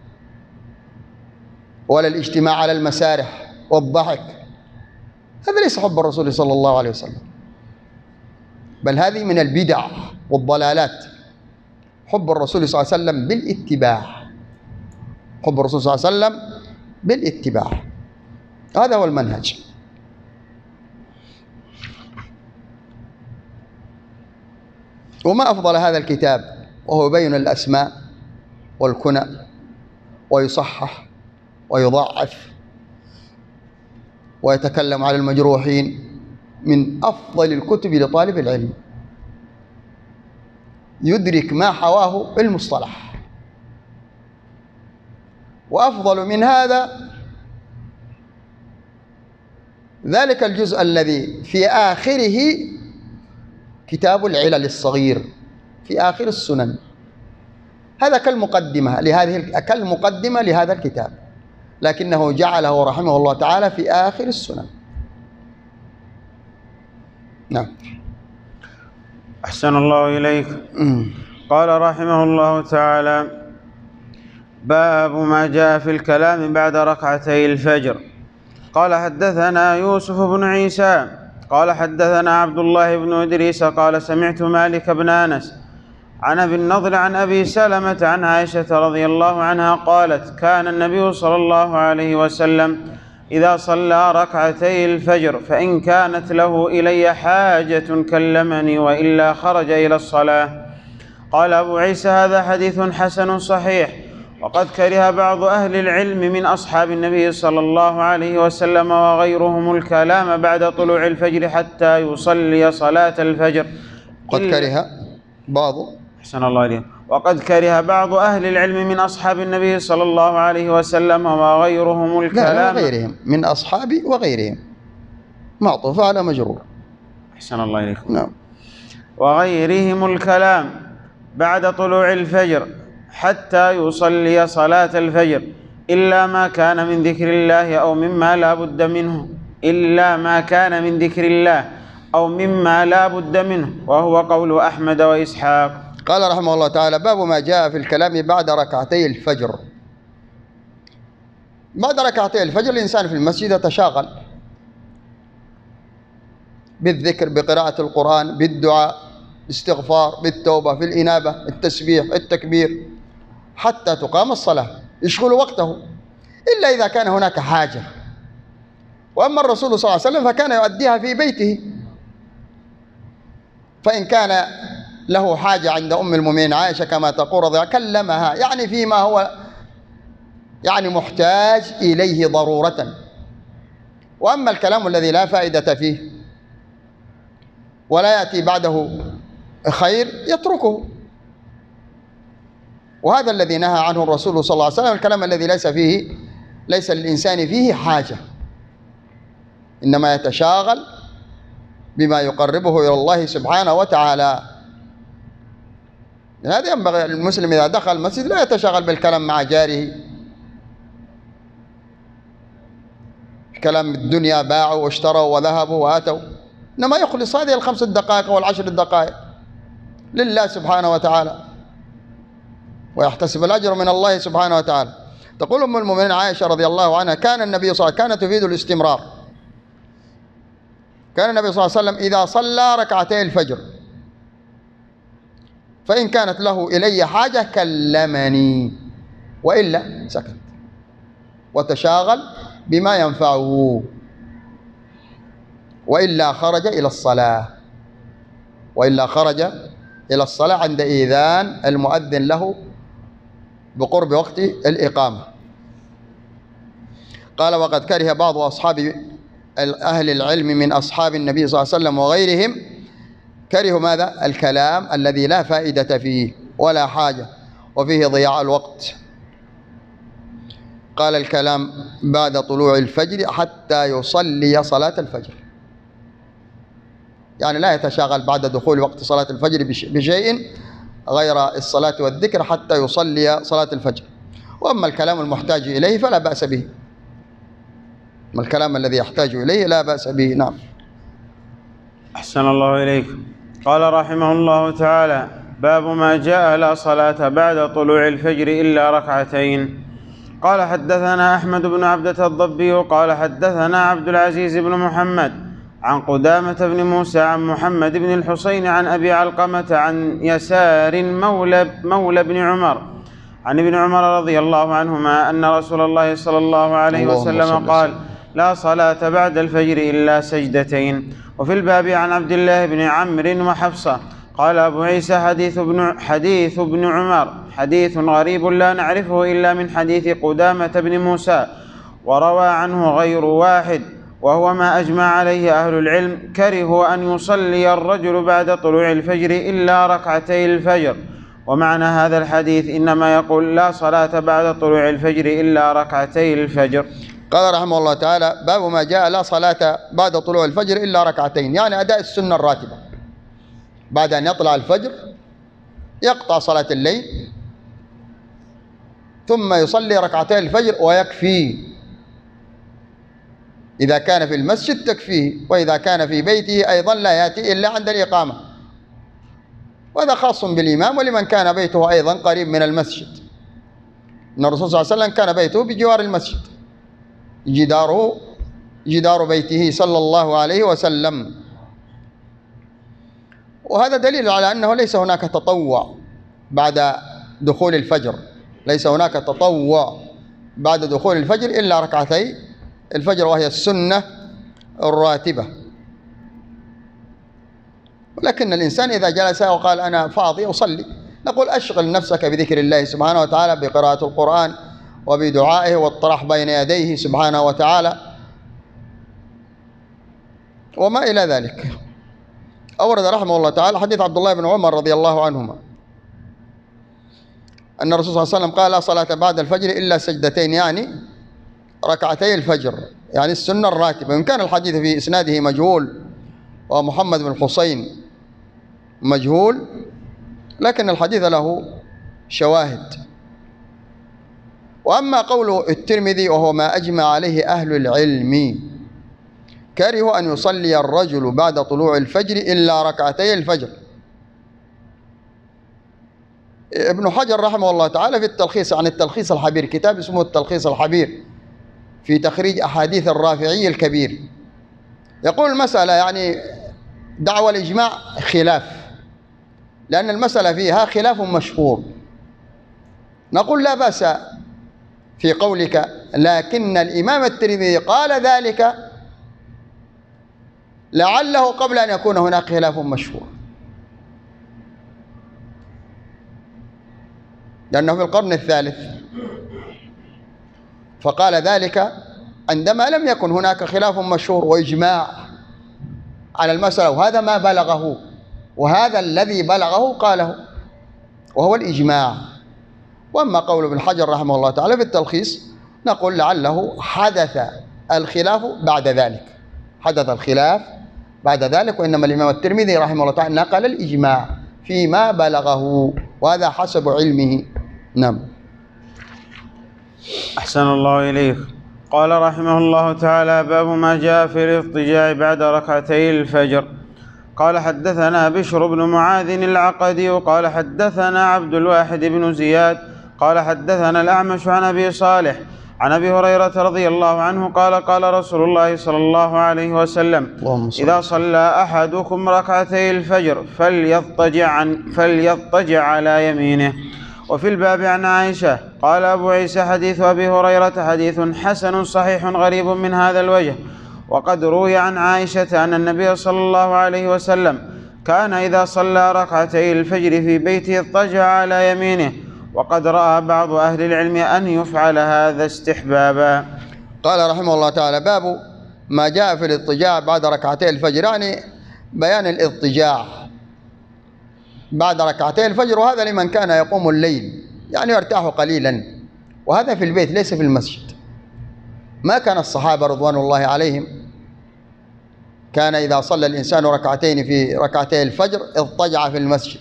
A: ولا الاجتماع على المسارح والضحك. هذا ليس حب الرسول صلى الله عليه وسلم، بل هذه من البدع والضلالات. حب الرسول صلى الله عليه وسلم بالاتباع، حب الرسول صلى الله عليه وسلم بالاتباع، هذا هو المنهج. وما أفضل هذا الكتاب وهو يبين الأسماء والكنى ويصحح ويضعف ويتكلم على المجروحين، من أفضل الكتب لطالب العلم يدرك ما حواه المصطلح. وأفضل من هذا ذلك الجزء الذي في آخره كتاب العلل الصغير في آخر السنن، هذا كالمقدمة لهذه كالمقدمة لهذا الكتاب، لكنه جعله رحمه الله تعالى في آخر السنن. نعم.
B: أحسن الله إليك. قال رحمه الله تعالى: باب ما جاء في الكلام بعد ركعتي الفجر. قال: حدثنا يوسف بن عيسى قال حدثنا عبد الله بن إدريس قال سمعت مالك بن أنس عن أبي النضر عن أبي سلمة عن عائشة رضي الله عنها قالت: كان النبي صلى الله عليه وسلم إذا صلى ركعتي الفجر فإن كانت له إلي حاجة كلمني وإلا خرج إلى الصلاة. قال أبو عيسى: هذا حديث حسن صحيح، وقد كره بعض أهل العلم من أصحاب النبي صلى الله عليه وسلم وغيرهم الكلام بعد طلوع الفجر حتى يصلي صلاة الفجر.
A: قد كره بعض
B: أحسن الله عليه. وقد كره بعض أهل العلم من أصحاب النبي صلى الله عليه وسلم وغيرهم الكلام.
A: لا وغيرهم من أصحابي وغيرهم، معطوف على مجرور.
B: أحسن الله إليكم.
A: نعم.
B: وغيرهم الكلام بعد طلوع الفجر حتى يصلي صلاة الفجر إلا ما كان من ذكر الله أو مما لا بد منه إلا ما كان من ذكر الله أو مما لا بد منه، وهو قول أحمد وإسحاق.
A: قال رحمه الله تعالى: باب ما جاء في الكلام بعد ركعتي الفجر. بعد ركعتي الفجر الإنسان في المسجد يتشاغل بالذكر، بقراءة القرآن، بالدعاء، بالاستغفار، بالتوبة، في الإنابة، التسبيح، التكبير، حتى تقام الصلاة، يشغل وقته إلا إذا كان هناك حاجة. وأما الرسول صلى الله عليه وسلم فكان يؤديها في بيته، فإن كان له حاجة عند أم المؤمنين عائشة كما تقول رضي الله عنها كلمها، يعني فيما هو يعني محتاج إليه ضرورة. وأما الكلام الذي لا فائدة فيه ولا يأتي بعده خير يتركه، وهذا الذي نهى عنه الرسول صلى الله عليه وسلم، الكلام الذي ليس فيه ليس للإنسان فيه حاجة، إنما يتشاغل بما يقربه إلى الله سبحانه وتعالى. هذا ينبغي المسلم إذا دخل المسجد لا يتشاغل بالكلام مع جاره، كلام الدنيا، باعوا واشتروا وذهبوا واتوا، إنما يخلص هذه الخمس الدقائق والعشر الدقائق لله سبحانه وتعالى ويحتسب الأجر من الله سبحانه وتعالى. تقول أم المؤمنين عائشة رضي الله عنها: كان النبي صلى الله عليه وسلم، كان تفيد الاستمرار، كان النبي صلى الله عليه وسلم إذا صلى ركعتي الفجر فإن كانت له إلي حاجة كلمني وإلا سكت وتشاغل بما ينفعه، وإلا خرج إلى الصلاة، وإلا خرج إلى الصلاة عند إذان المؤذن له بقرب وقت الإقامة. قال: وقد كره بعض أصحاب أهل العلم من أصحاب النبي صلى الله عليه وسلم وغيرهم، كرهوا ماذا؟ الكلام الذي لا فائدة فيه ولا حاجة وفيه ضياع الوقت. قال: الكلام بعد طلوع الفجر حتى يصلي صلاة الفجر، يعني لا يتشاغل بعد دخول وقت صلاة الفجر بشيء غير الصلاة والذكر حتى يصلي صلاة الفجر. وأما الكلام المحتاج إليه فلا بأس به، أما الكلام الذي يحتاج إليه لا بأس به. نعم.
B: أحسن الله إليكم. قال رحمه الله تعالى: باب ما جاء لا صلاة بعد طلوع الفجر إلا ركعتين. قال: حدثنا أحمد بن عبدة الضبي قال حدثنا عبد العزيز بن محمد عن قدامة بن موسى عن محمد بن الحسين عن أبي علقمة عن يسار مولى, مولى بن عمر عن ابن عمر رضي الله عنهما أن رسول الله صلى الله عليه وسلم قال: لا صلاة بعد الفجر إلا سجدتين. وفي الباب عن عبد الله بن عمرو وحفصة. قال أبو عيسى: حديث ابن, حديث ابن عمر حديث غريب لا نعرفه إلا من حديث قدامة بن موسى، وروى عنه غير واحد، وهو ما أجمع عليه أهل العلم. كرهوا أن يصلي الرجل بعد طلوع الفجر إلا ركعتي الفجر. ومعنى هذا الحديث إنما يقول: لا صلاة بعد طلوع الفجر إلا ركعتي الفجر.
A: قال رحمه الله تعالى: باب ما جاء لا صلاة بعد طلوع الفجر إلا ركعتين، يعني أداء السنة الراتبة بعد أن يطلع الفجر يقطع صلاة الليل ثم يصلي ركعتي الفجر ويكفي. إذا كان في المسجد تكفيه، وإذا كان في بيته أيضا لا يأتي إلا عند الإقامة، وهذا خاص بالإمام ولمن كان بيته أيضا قريب من المسجد. إن الرسول صلى الله عليه وسلم كان بيته بجوار المسجد، جداره جدار بيته صلى الله عليه وسلم. وهذا دليل على أنه ليس هناك تطوع بعد دخول الفجر، ليس هناك تطوع بعد دخول الفجر إلا ركعتي الفجر، وهي السنة الراتبة. ولكن الإنسان إذا جلس وقال أنا فاضي أصلي، نقول: أشغل نفسك بذكر الله سبحانه وتعالى، بقراءة القرآن وبدعائه والطرح بين يديه سبحانه وتعالى وما إلى ذلك. أورد رحمه الله تعالى حديث عبد الله بن عمر رضي الله عنهما أن الرسول صلى الله عليه وسلم قال: لا صلاة بعد الفجر إلا سجدتين، يعني ركعتي الفجر، يعني السنة الراتبة. إن كان الحديث في إسناده مجهول ومحمد بن الحسين مجهول، لكن الحديث له شواهد. وأما قول الترمذي وهو ما أجمع عليه أهل العلم: كرهوا أن يصلي الرجل بعد طلوع الفجر إلا ركعتي الفجر. ابن حجر رحمه الله تعالى في التلخيص عن التلخيص الحبير، كتاب اسمه التلخيص الحبير في تخريج أحاديث الرافعي الكبير، يقول: المسألة يعني دعوى الإجماع خلاف، لأن المسألة فيها خلاف مشهور. نقول: لا بأس في قولك، لكن الإمام الترمذي قال ذلك لعله قبل أن يكون هناك خلاف مشهور، لأنه في القرن الثالث، فقال ذلك عندما لم يكن هناك خلاف مشهور وإجماع على المسألة، وهذا ما بلغه، وهذا الذي بلغه قاله وهو الإجماع. وأما قول ابن حجر رحمه الله تعالى في التلخيص نقول لعله حدث الخلاف بعد ذلك، حدث الخلاف بعد ذلك، وإنما الإمام الترمذي رحمه الله تعالى نقل الإجماع فيما بلغه، وهذا حسب علمه. نعم.
B: أحسن الله إليك. قال رحمه الله تعالى: باب ما جاء في الاضطجاع بعد ركعتي الفجر. قال: حدثنا بشر بن معاذ العقدي قال حدثنا عبد الواحد بن زياد قال حدثنا الأعمش عن أبي صالح عن أبي هريرة رضي الله عنه قال: قال رسول الله صلى الله عليه وسلم: إذا صلى أحدكم ركعتي الفجر فليضطجع, عن فليضطجع على يمينه. وفي الباب عن عائشة قال أبو عيسى: حديث أبي هريرة حديث حسن صحيح غريب من هذا الوجه. وقد روي عن عائشة أن النبي صلى الله عليه وسلم كان إذا صلى ركعتي الفجر في بيته اضطجع على يمينه، وقد رأى بعض أهل العلم أن يفعل هذا استحبابا.
A: قال رحمه الله تعالى: باب ما جاء في الاضطجاع بعد ركعتي الفجر، يعني بيان الاضطجاع بعد ركعتي الفجر، وهذا لمن كان يقوم الليل يعني يرتاح قليلا، وهذا في البيت ليس في المسجد. ما كان الصحابة رضوان الله عليهم كان إذا صلى الإنسان ركعتين في ركعتي الفجر اضطجع في المسجد،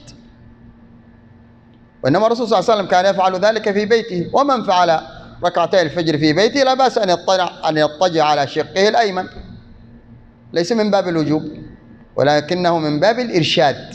A: وإنما الرسول صلى الله عليه وسلم كان يفعل ذلك في بيته. ومن فعل ركعتي الفجر في بيته لا بأس أن يضطجع أن يضطجع على شقه الأيمن، ليس من باب الوجوب ولكنه من باب الإرشاد،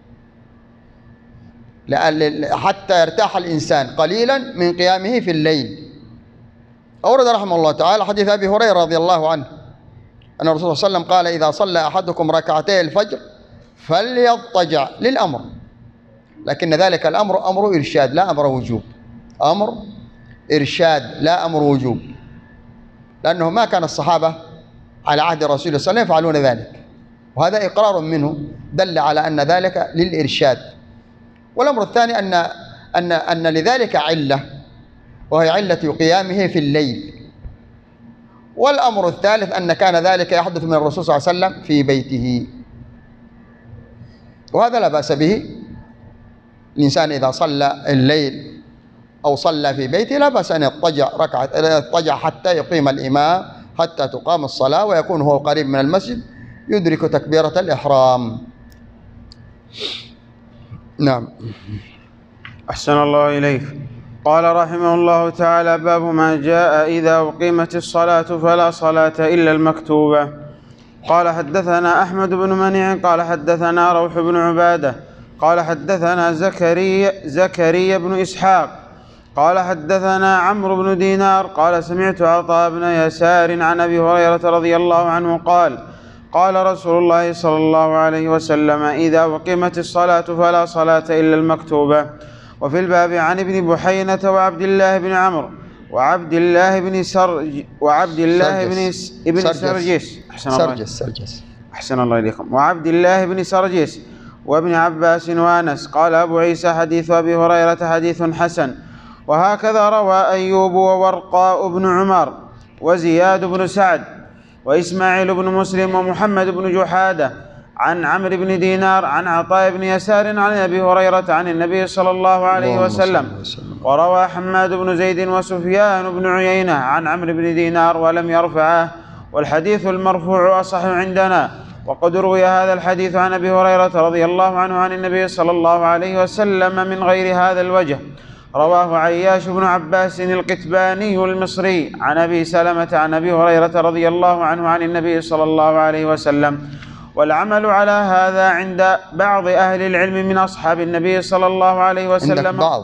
A: حتى يرتاح الإنسان قليلا من قيامه في الليل. أورد رحمه الله تعالى حديث أبي هريرة رضي الله عنه أن الرسول صلى الله عليه وسلم قال: إذا صلى أحدكم ركعتي الفجر فليضطجع، للأمر، لكن ذلك الأمر أمر إرشاد لا أمر وجوب، أمر إرشاد لا أمر وجوب، لأنه ما كان الصحابة على عهد الرسول صلى الله عليه وسلم يفعلون ذلك، وهذا إقرار منه دل على أن ذلك للإرشاد. والأمر الثاني أن أن أن لذلك علة، وهي علة قيامه في الليل. والأمر الثالث أن كان ذلك يحدث من الرسول صلى الله عليه وسلم في بيته، وهذا لا بأس به. الإنسان إذا صلى الليل أو صلى في بيته لا بأس أن يضطجع ركعة يضطجع حتى يقيم الإمام، حتى تقام الصلاة ويكون هو قريب من المسجد يدرك تكبيرة الإحرام. نعم.
B: أحسن الله إليك. قال رحمه الله تعالى: باب ما جاء إذا أقيمت الصلاة فلا صلاة إلا المكتوبة. قال: حدثنا أحمد بن منيع قال حدثنا روح بن عبادة قال حدثنا زكريا زكريا بن إسحاق قال حدثنا عمرو بن دينار قال سمعت عطاء بن يسار عن أبي هريرة رضي الله عنه قال: قال رسول الله صلى الله عليه وسلم: إذا أقيمت الصلاة فلا صلاة إلا المكتوبة. وفي الباب عن ابن بحينة وعبد الله بن عمرو وعبد الله بن سرج وعبد الله بن ابن سرجس أحسن الله
A: سرجس
B: أحسن الله إليكم وعبد الله بن سرجس وابن عباس وأنس. قال أبو عيسى: حديث أبي هريرة حديث حسن. وهكذا روى أيوب وورقاء بن عمر وزياد بن سعد وإسماعيل بن مسلم ومحمد بن جحادة عن عمرو بن دينار عن عطاء بن يسار عن أبي هريرة عن النبي صلى الله عليه وسلم. وروى حماد بن زيد وسفيان بن عيينة عن عمرو بن دينار ولم يرفعه، والحديث المرفوع أصح عندنا. وقد روي هذا الحديث عن أبي هريرة رضي الله عنه عن النبي صلى الله عليه وسلم من غير هذا الوجه. رواه عياش بن عباس القتباني المصري عن أبي سلمة عن أبي هريرة رضي الله عنه عن النبي صلى الله عليه وسلم. والعمل على هذا عند بعض أهل العلم من أصحاب النبي صلى الله عليه وسلم.
A: عندك بعض؟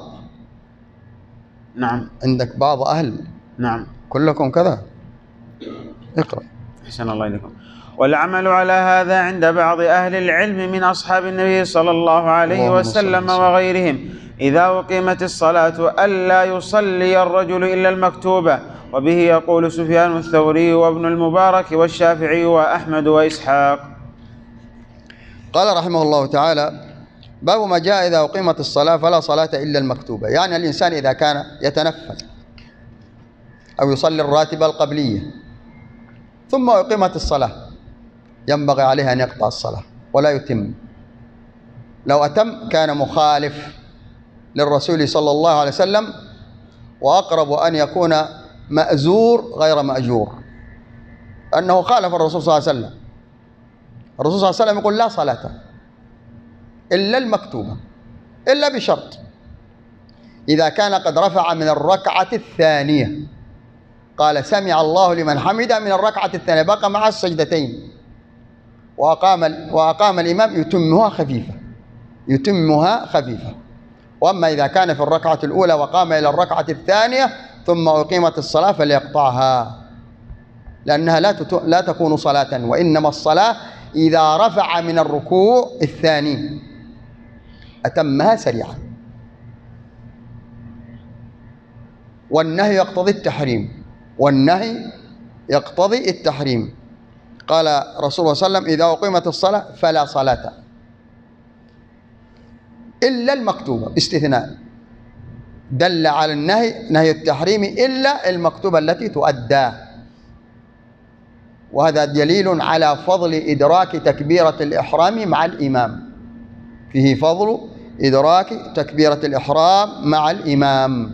B: نعم.
A: عندك بعض أهل؟
B: نعم.
A: كلكم كذا؟ اقرأ.
B: أحسن الله إليكم. والعمل على هذا عند بعض أهل العلم من أصحاب النبي صلى الله عليه وسلم وغيرهم إذا أقيمت الصلاة ألا يصلي الرجل إلا المكتوبة. وبه يقول سفيان الثوري وابن المبارك والشافعي وأحمد وإسحاق.
A: قال رحمه الله تعالى: باب ما جاء إذا أقيمت الصلاة فلا صلاة إلا المكتوبة. يعني الإنسان إذا كان يتنفل أو يصلي الراتبة القبلية ثم أقيمت الصلاة ينبغي عليه أن يقطع الصلاة ولا يتم. لو أتم كان مخالف للرسول صلى الله عليه وسلم، وأقرب أن يكون مأزور غير مأجور، أنه خالف الرسول صلى الله عليه وسلم. الرسول صلى الله عليه وسلم يقول لا صلاة إلا المكتوبة، إلا بشرط إذا كان قد رفع من الركعة الثانية، قال سمع الله لمن حمده من الركعة الثانية، بقى مع السجدتين وأقام وأقام الإمام يتمها خفيفة يتمها خفيفة. وأما إذا كان في الركعة الأولى وقام إلى الركعة الثانية ثم أقيمت الصلاة فليقطعها، لأنها لا لا تكون صلاة، وإنما الصلاة إذا رفع من الركوع الثاني أتمها سريعا. والنهي يقتضي التحريم والنهي يقتضي التحريم. قال رسول الله صلى الله عليه وسلم إذا أقيمت الصلاة فلا صلاة إلا المكتوبة، استثناء دل على النهي نهي التحريم إلا المكتوبة التي تؤدى. وهذا دليل على فضل إدراك تكبيرة الإحرام مع الإمام، فيه فضل إدراك تكبيرة الإحرام مع الإمام.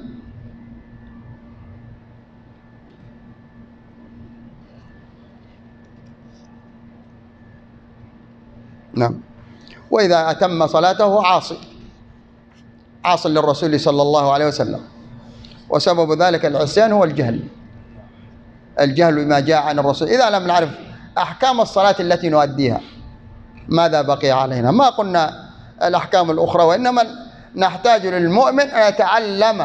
A: نعم. وإذا أتم صلاته عاصي عاص للرسول صلى الله عليه وسلم، وسبب ذلك العصيان هو الجهل الجهل بما جاء عن الرسول. إذا لم نعرف أحكام الصلاة التي نؤديها ماذا بقي علينا؟ ما قلنا الأحكام الأخرى، وإنما نحتاج للمؤمن أن يتعلم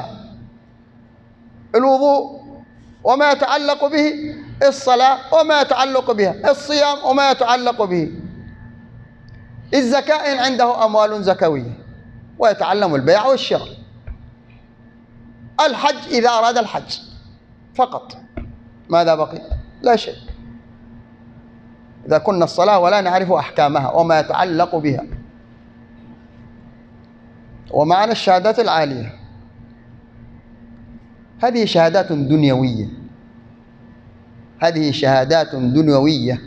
A: الوضوء وما يتعلق به، الصلاة وما يتعلق بها، الصيام وما يتعلق به، الزكاة إن عنده أموال زكوية، ويتعلم البيع والشراء، الحج إذا أراد الحج فقط. ماذا بقي؟ لا شيء. إذا كنا الصلاة ولا نعرف أحكامها وما يتعلق بها. ومعنى الشهادات العالية هذه شهادات دنيوية هذه شهادات دنيوية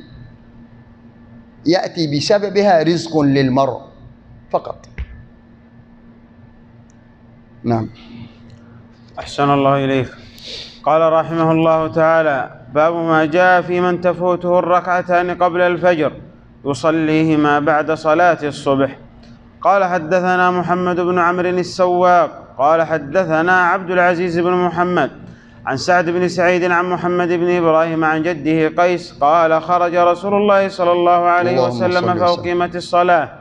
A: يأتي بسببها رزق للمرء فقط. نعم.
B: أحسن الله إليك. قال رحمه الله تعالى: باب ما جاء في من تفوته الركعتان قبل الفجر يصليهما بعد صلاة الصبح. قال حدثنا محمد بن عمرو السواق قال حدثنا عبد العزيز بن محمد عن سعد بن سعيد عن محمد بن إبراهيم عن جده قيس قال: خرج رسول الله صلى الله عليه وسلم فأقيمت الصلاة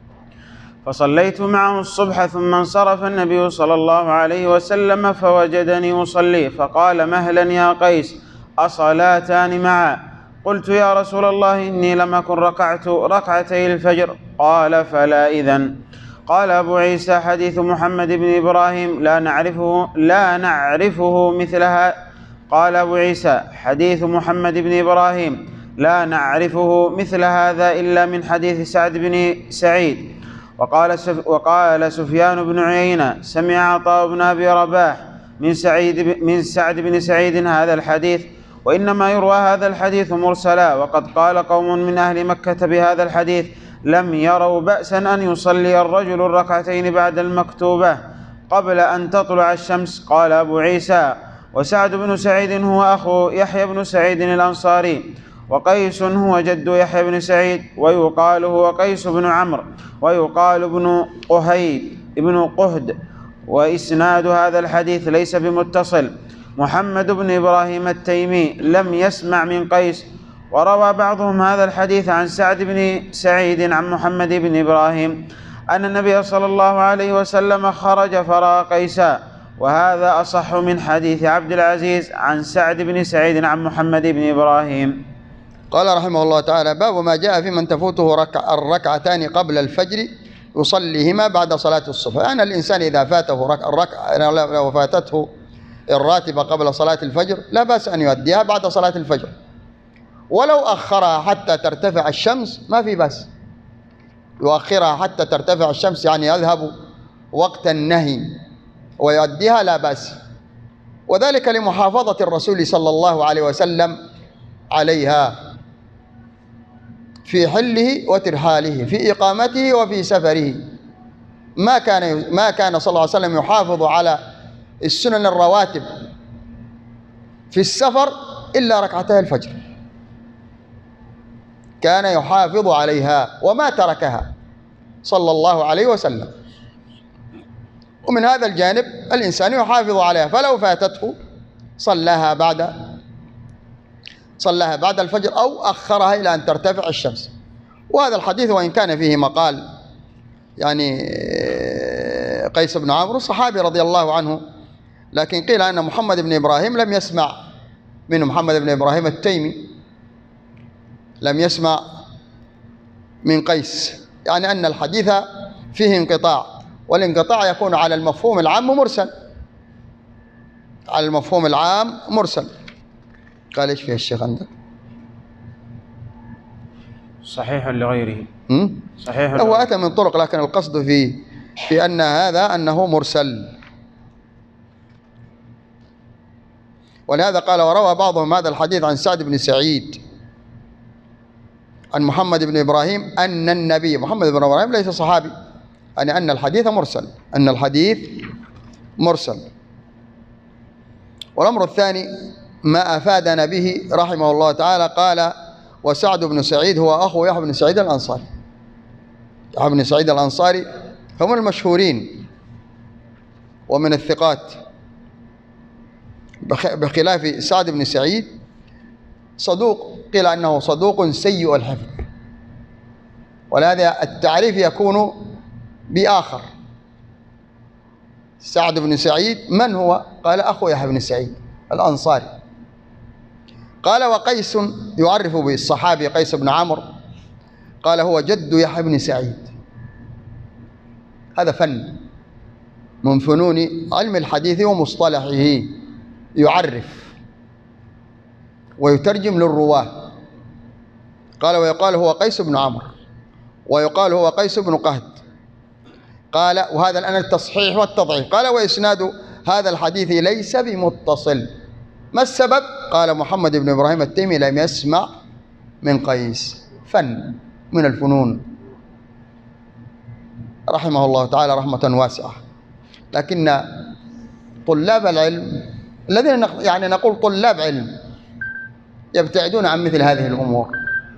B: فصليت معه الصبح، ثم انصرف النبي صلى الله عليه وسلم فوجدني أصلي فقال: مهلا يا قيس، أصلاتان معا؟ قلت: يا رسول الله إني لم أكن ركعت ركعتي الفجر. قال: فلا إذن. قال أبو عيسى: حديث محمد بن إبراهيم لا نعرفه لا نعرفه مثلها. قال أبو عيسى: حديث محمد بن إبراهيم لا نعرفه مثل هذا إلا من حديث سعد بن سعيد. وقال وقال سفيان بن عيينة: سمع عطاء بن أبي رباح من سعيد من سعد بن سعيد هذا الحديث، وإنما يروى هذا الحديث مرسلا. وقد قال قوم من أهل مكة بهذا الحديث لم يروا بأسا أن يصلي الرجل الركعتين بعد المكتوبة قبل أن تطلع الشمس. قال أبو عيسى: وسعد بن سعيد هو أخو يحيى بن سعيد الأنصاري، وقيس هو جد يحيى بن سعيد، ويقال هو قيس بن عمرو، ويقال ابن قهيد ابن قهد. وإسناد هذا الحديث ليس بمتصل. محمد بن إبراهيم التيمي لم يسمع من قيس. وروى بعضهم هذا الحديث عن سعد بن سعيد عن محمد بن إبراهيم أن النبي صلى الله عليه وسلم خرج فرأى قيسا، وهذا أصح من حديث عبد العزيز عن سعد بن سعيد عن محمد بن إبراهيم.
A: قال رحمه الله تعالى: باب ما جاء في من تفوته ركع الركعتان قبل الفجر يصليهما بعد صلاة الصبح. يعني الإنسان إذا فاته الركعة لو فاتته الراتبة قبل صلاة الفجر لا بأس أن يؤديها بعد صلاة الفجر، ولو أخرها حتى ترتفع الشمس ما في بأس، يؤخرها حتى ترتفع الشمس يعني يذهب وقت النهي ويؤديها لا بأس، وذلك لمحافظة الرسول صلى الله عليه وسلم عليها في حله وترحاله، في إقامته وفي سفره. ما كان ما كان صلى الله عليه وسلم يحافظ على السنن الرواتب في السفر إلا ركعتي الفجر، كان يحافظ عليها وما تركها صلى الله عليه وسلم. ومن هذا الجانب الإنسان يحافظ عليها، فلو فاتته صلاها بعد صلاها بعد الفجر أو أخرها إلى أن ترتفع الشمس. وهذا الحديث وإن كان فيه مقال يعني قيس بن عمرو صحابي رضي الله عنه، لكن قيل أن محمد بن إبراهيم لم يسمع من محمد بن إبراهيم التيمي، لم يسمع من قيس، يعني أن الحديث فيه انقطاع، والانقطاع يكون على المفهوم العام مرسل، على المفهوم العام مرسل. قال إيش فيه الشيخ عندك؟
B: صحيح لغيره. صحيح
A: هو أتى من طرق، لكن القصد في في أن هذا أنه مرسل. ولهذا قال وروى بعضهم هذا الحديث عن سعد بن سعيد عن محمد بن إبراهيم أن النبي محمد بن إبراهيم ليس صحابي، يعني أن الحديث مرسل، أن الحديث مرسل. والأمر الثاني ما أفادنا به رحمه الله تعالى، قال وسعد بن سعيد هو أخو يحيى بن سعيد الأنصاري. يحيى بن سعيد الأنصاري هم المشهورين ومن الثقات، بخلاف سعد بن سعيد صدوق، قيل أنه صدوق سيء الحفظ، ولهذا التعريف يكون بآخر. سعد بن سعيد من هو؟ قال أخو يحيى بن سعيد الأنصاري. قال وقيس يعرف بالصحابي قيس بن عمرو، قال هو جد يحيى بن سعيد. هذا فن من فنون علم الحديث ومصطلحه، يعرف ويترجم للرواه. قال ويقال هو قيس بن عمرو، ويقال هو قيس بن قهد. قال وهذا الآن التصحيح والتضعيف. قال وإسناد هذا الحديث ليس بمتصل. ما السبب؟ قال محمد بن إبراهيم التيمي لم يسمع من قيس. فن من الفنون رحمه الله تعالى رحمة واسعة. لكن طلاب العلم الذين يعني نقول طلاب علم يبتعدون عن مثل هذه الأمور.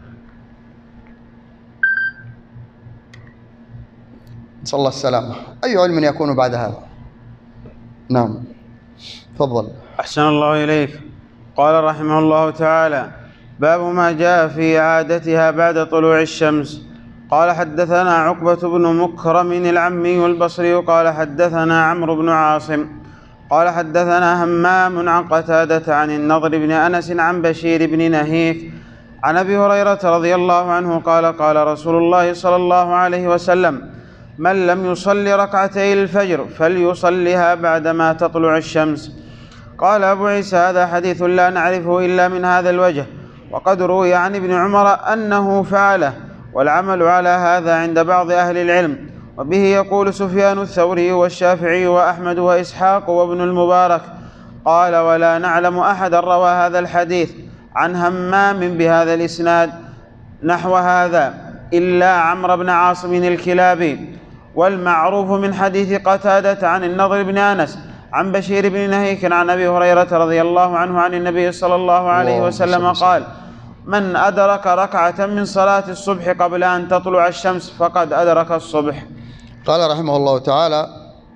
A: نسأل الله السلامة. أي علم يكون بعد هذا؟ نعم تفضل.
B: أحسن الله إليك. قال رحمه الله تعالى باب ما جاء في إعادتها بعد طلوع الشمس. قال حدثنا عقبة بن مكرم العمي البصري قال حدثنا عمرو بن عاصم قال حدثنا همام عن قتادة عن النضر بن أنس عن بشير بن نهيك عن أبي هريرة رضي الله عنه قال قال رسول الله صلى الله عليه وسلم من لم يصل ركعتي الفجر فليصلها بعدما تطلع الشمس. قال أبو عيسى هذا حديث لا نعرفه إلا من هذا الوجه، وقد روي عن ابن عمر أنه فعله، والعمل على هذا عند بعض أهل العلم، وبه يقول سفيان الثوري والشافعي وأحمد وإسحاق وابن المبارك. قال ولا نعلم أحدا روى هذا الحديث عن همام بهذا الإسناد نحو هذا إلا عمرو بن عاصم الكلابي. والمعروف من حديث قتادة عن النضر بن أنس عن بشير بن نهيك عن أبي هريرة رضي الله عنه عن النبي صلى الله عليه وسلم قال من أدرك ركعة من صلاة الصبح قبل أن تطلع الشمس فقد أدرك الصبح.
A: قال رحمه الله تعالى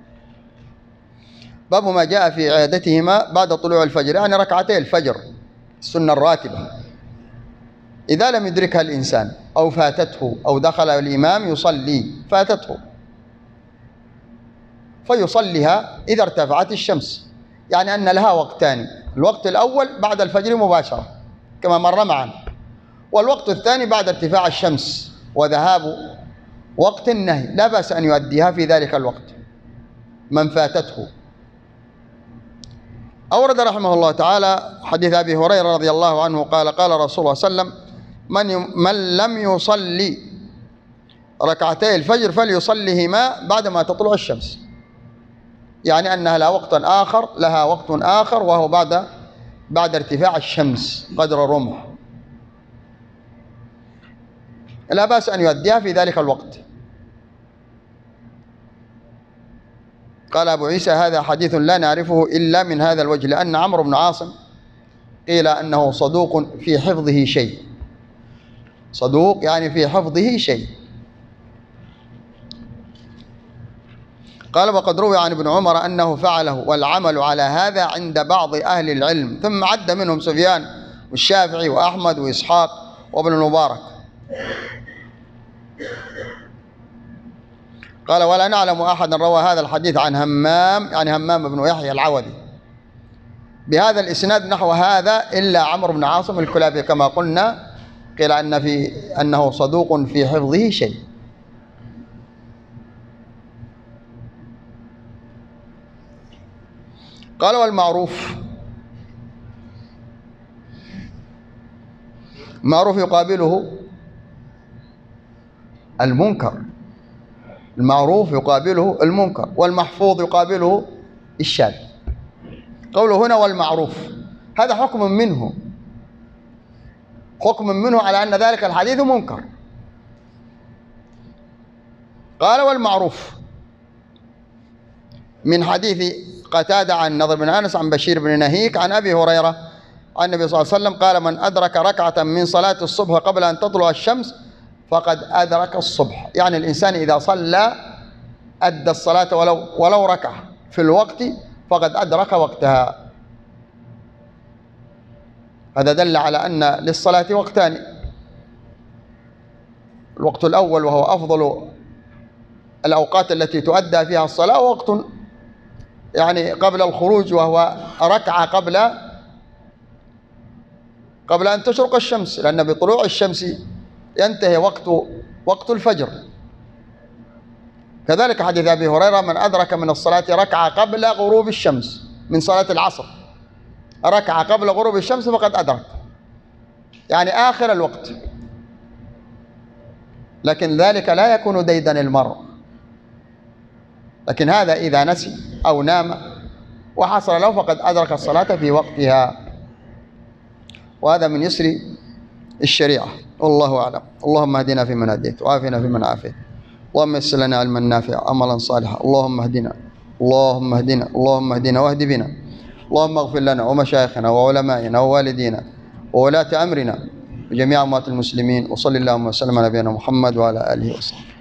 A: باب ما جاء في إعادتهما بعد طلوع الفجر، يعني ركعتي الفجر السنة الراتبة إذا لم يدركها الإنسان أو فاتته أو دخل الإمام يصلي فاتته فيصليها إذا ارتفعت الشمس، يعني أن لها وقتان، الوقت الأول بعد الفجر مباشرة كما مر معنا، والوقت الثاني بعد ارتفاع الشمس وذهاب وقت النهي، لا بأس أن يؤديها في ذلك الوقت من فاتته. أورد رحمه الله تعالى حديث أبي هريرة رضي الله عنه قال قال رسول الله صلى الله عليه وسلم من, من لم يصلي ركعتي الفجر فليصليهما بعدما تطلع الشمس، يعني أنها لها وقت آخر لها وقت آخر وهو بعد بعد ارتفاع الشمس قدر الرمح، لا بأس أن يؤديها في ذلك الوقت. قال أبو عيسى هذا حديث لا نعرفه إلا من هذا الوجه، لأن عمرو بن عاصم قيل أنه صدوق في حفظه شيء، صدوق يعني في حفظه شيء. قال وقد روي عن ابن عمر أنه فعله والعمل على هذا عند بعض أهل العلم، ثم عد منهم سفيان والشافعي وأحمد وإسحاق وابن المبارك. قال ولا نعلم أحدا روى هذا الحديث عن همام، يعني همام بن يحيى العودي، بهذا الإسناد نحو هذا إلا عمرو بن عاصم الكلابي كما قلنا، قيل أن في أنه صدوق في حفظه شيء. قال والمعروف، المعروف يقابله المنكر، المعروف يقابله المنكر، والمحفوظ يقابله الشاذ. قوله هنا والمعروف هذا حكم منه، حكم منه على أن ذلك الحديث منكر. قال والمعروف من حديث قتادة عن نضر بن أنس عن بشير بن نهيك عن أبي هريرة عن النبي صلى الله عليه وسلم قال من أدرك ركعة من صلاة الصبح قبل أن تطلع الشمس فقد أدرك الصبح، يعني الإنسان إذا صلى أدى الصلاة ولو, ولو ركعة في الوقت فقد أدرك وقتها. هذا دل على أن للصلاة وقتان، الوقت الأول وهو أفضل الأوقات التي تؤدى فيها الصلاة، وقت يعني قبل الخروج وهو ركعة قبل قبل أن تشرق الشمس، لأن بطلوع الشمس ينتهي وقت وقت الفجر. كذلك حديث أبي هريرة من أدرك من الصلاة ركعة قبل غروب الشمس من صلاة العصر، ركعة قبل غروب الشمس فقد أدرك، يعني آخر الوقت. لكن ذلك لا يكون ديدن المرء، لكن هذا إذا نسي أو نام وحصل له فقد أدرك الصلاة في وقتها، وهذا من يسر الشريعة. والله أعلم. اللهم اهدنا فيمن هديت وعافنا فيمن عافيت، اللهم يسر لنا علما نافعا عملا صالحا، اللهم اهدنا اللهم اهدنا اللهم اهدنا واهد بنا، اللهم اغفر لنا ومشايخنا وعلمائنا ووالدينا وولاة أمرنا وجميع أموات المسلمين، وصل اللهم وسلم على نبينا محمد وعلى آله وصحبه.